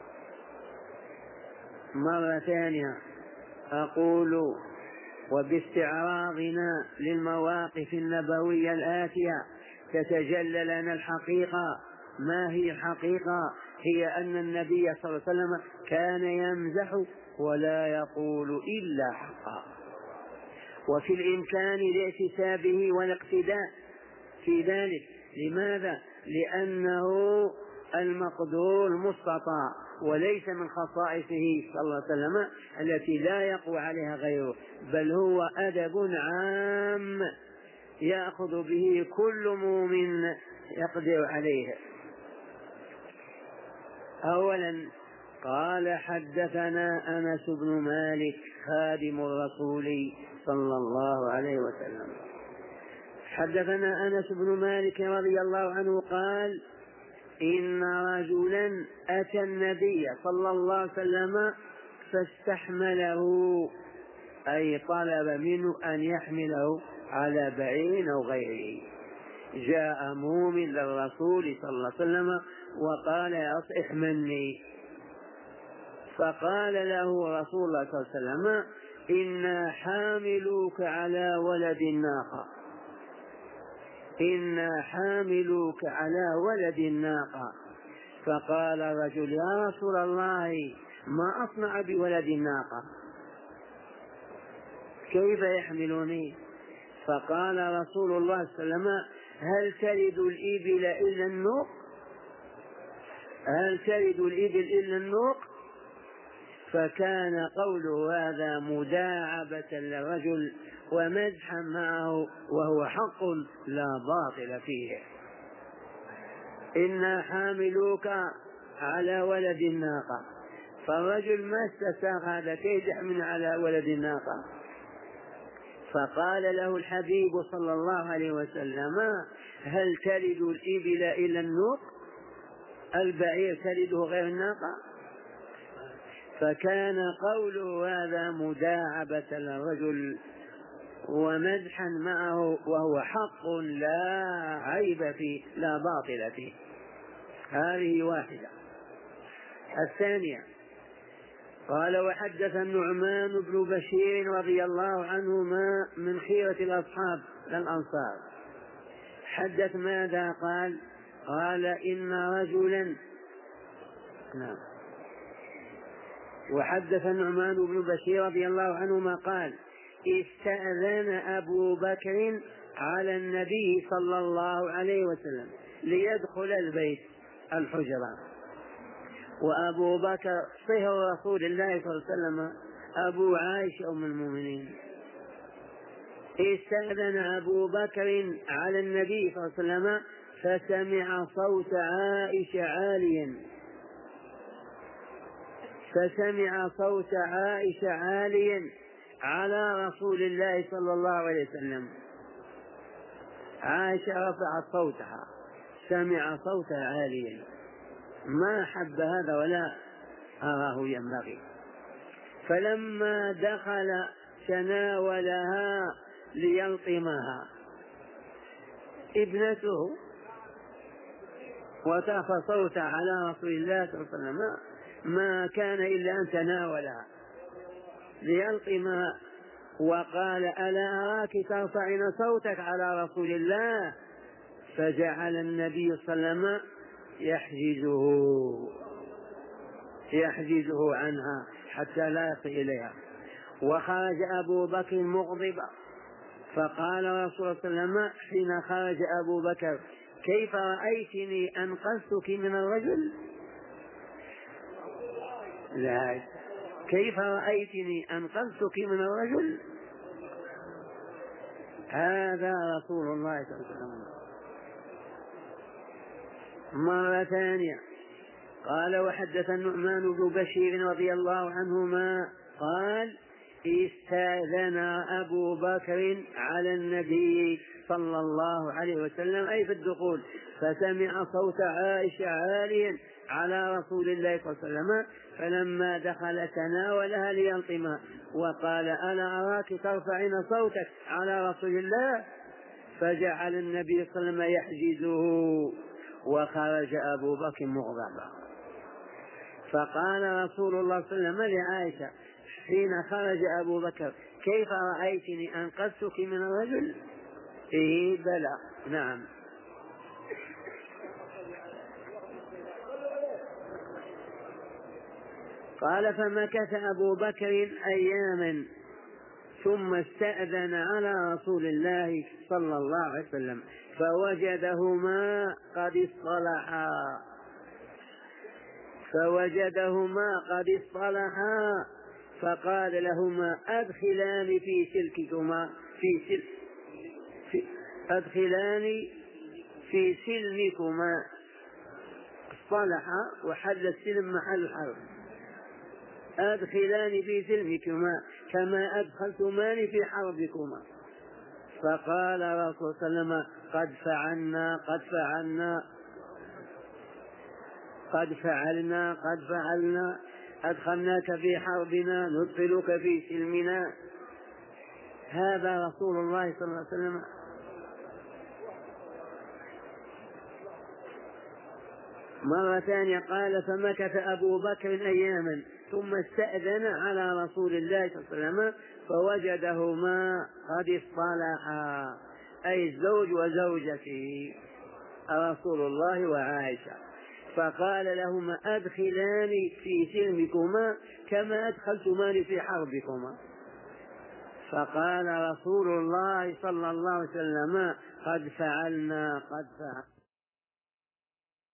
مرة ثانية أقول: وباستعراضنا للمواقف النبوية الآتية تتجلى لنا الحقيقة. ما هي الحقيقة؟ هي أن النبي صلى الله عليه وسلم كان يمزح ولا يقول إلا حقا، وفي الإمكان لاكتسابه والاقتداء في ذلك. لماذا؟ لأنه المقدور المستطاع، وليس من خصائصه صلى الله عليه وسلم التي لا يقوى عليها غيره، بل هو أدب عام يأخذ به كل مؤمن يقدر عليه. أولا قال حدثنا أنس بن مالك خادم الرسول صلى الله عليه وسلم. حدثنا أنس بن مالك رضي الله عنه قال إن رجلا أتى النبي صلى الله عليه وسلم فاستحمله، أي طلب منه أن يحمله على بعير أو غيره. جاء مؤمن للرسول صلى الله عليه وسلم وقال يا رسول احملني، فقال له رسول الله صلى الله عليه وسلم إنا حاملوك على ولد الناقة، إنا حاملوك على ولد الناقة. فقال الرجل يا رسول الله ما أصنع بولد الناقة، كيف يحملني؟ فقال رسول الله صلى الله عليه وسلم هل تلد الإبل إلا النوق؟ هل تلد الإبل إلا النوق؟ فكان قوله هذا مداعبة للرجل ومدحا معه، وهو حق لا باطل فيه. إنا حاملوك على ولد الناقة، فالرجل ما استساغ هذا كيف يحمل على ولد الناقة؟ فقال له الحبيب صلى الله عليه وسلم هل تلد الإبل إلا النوق؟ البعير تلده غير الناقة؟ فكان قوله هذا مداعبة للرجل ومدحا معه، وهو حق لا عيب فيه لا باطل فيه. هذه واحدة. الثانية قال وحدث النعمان بن بشير رضي الله عنهما من خيرة الأصحاب الأنصار. حدث ماذا قال؟ قال إن رجلا نعم وحدث النعمان بن بشير رضي الله عنهما قال استأذن أبو بكر على النبي صلى الله عليه وسلم ليدخل البيت الحجرة، وأبو بكر صهر رسول الله صلى الله عليه وسلم أبو عائشة أم المؤمنين. استأذن أبو بكر على النبي صلى الله عليه وسلم فسمع صوت عائشة عاليا فسمع صوت عائشة عاليا على رسول الله صلى الله عليه وسلم. عائشة رفعت صوتها، سمع صوتها عاليا، ما حب هذا ولا أراه ينبغي. فلما دخل تناولها ليلطمها ابنته وترفع صوتها على رسول الله صلى الله عليه وسلم، ما كان إلا أن تناولها ليلطمها، وقال ألا أراك ترفعين صوتك على رسول الله؟ فجعل النبي صلى الله عليه وسلم يحجزه يحجزه عنها حتى لا يصل إليها. وخرج أبو بكر مغضبا، فقال رسول الله صلى الله عليه وسلم حين خرج أبو بكر كيف رأيتني أنقذتك من الرجل؟ لا، كيف رأيتني أنقذتك من الرجل؟ هذا رسول الله صلى الله عليه وسلم. مرة ثانية قال وحدث النعمان بن بشير رضي الله عنهما قال استأذن أبو بكر على النبي صلى الله عليه وسلم أي في الدخول، فسمع صوت عائشة عاليا على رسول الله صلى الله عليه وسلم، فلما دخل تناولها ليلطمها وقال ألا أراك ترفعين صوتك على رسول الله؟ فجعل النبي صلى الله عليه وسلم يحجزه، وخرج أبو بكر مغضبا. فقال رسول الله صلى الله عليه وسلم لعائشة حين خرج أبو بكر كيف رأيتني أنقذتك من الرجل؟ إيه بلى نعم. قال فمكث أبو بكر أياما ثم استأذن على رسول الله صلى الله عليه وسلم فوجدهما قد اصطلحا، فوجدهما قد اصطلحا فقال لهما أدخلان في سلككما في سلك في أدخلان في سلمكما. اصطلح وحل السلم محل الحرب. أدخلان في سلمكما كما أدخلتمان في حربكما. فقال رسول الله صلى الله عليه وسلم قد فعلنا قد فعلنا قد فعلنا قد فعلنا أدخلناك في حربنا ندخلك في سلمنا. هذا رسول الله صلى الله عليه وسلم. مرة ثانية قال فمكث أبو بكر أياما ثم استأذن على رسول الله صلى الله عليه وسلم فوجدهما قد اصطلحا، أي الزوج وزوجته رسول الله وعائشة. فقال لهما أدخلان في سلمكما كما أدخلتمان في حربكما. فقال رسول الله صلى الله عليه وسلم قد فعلنا قد فعلنا.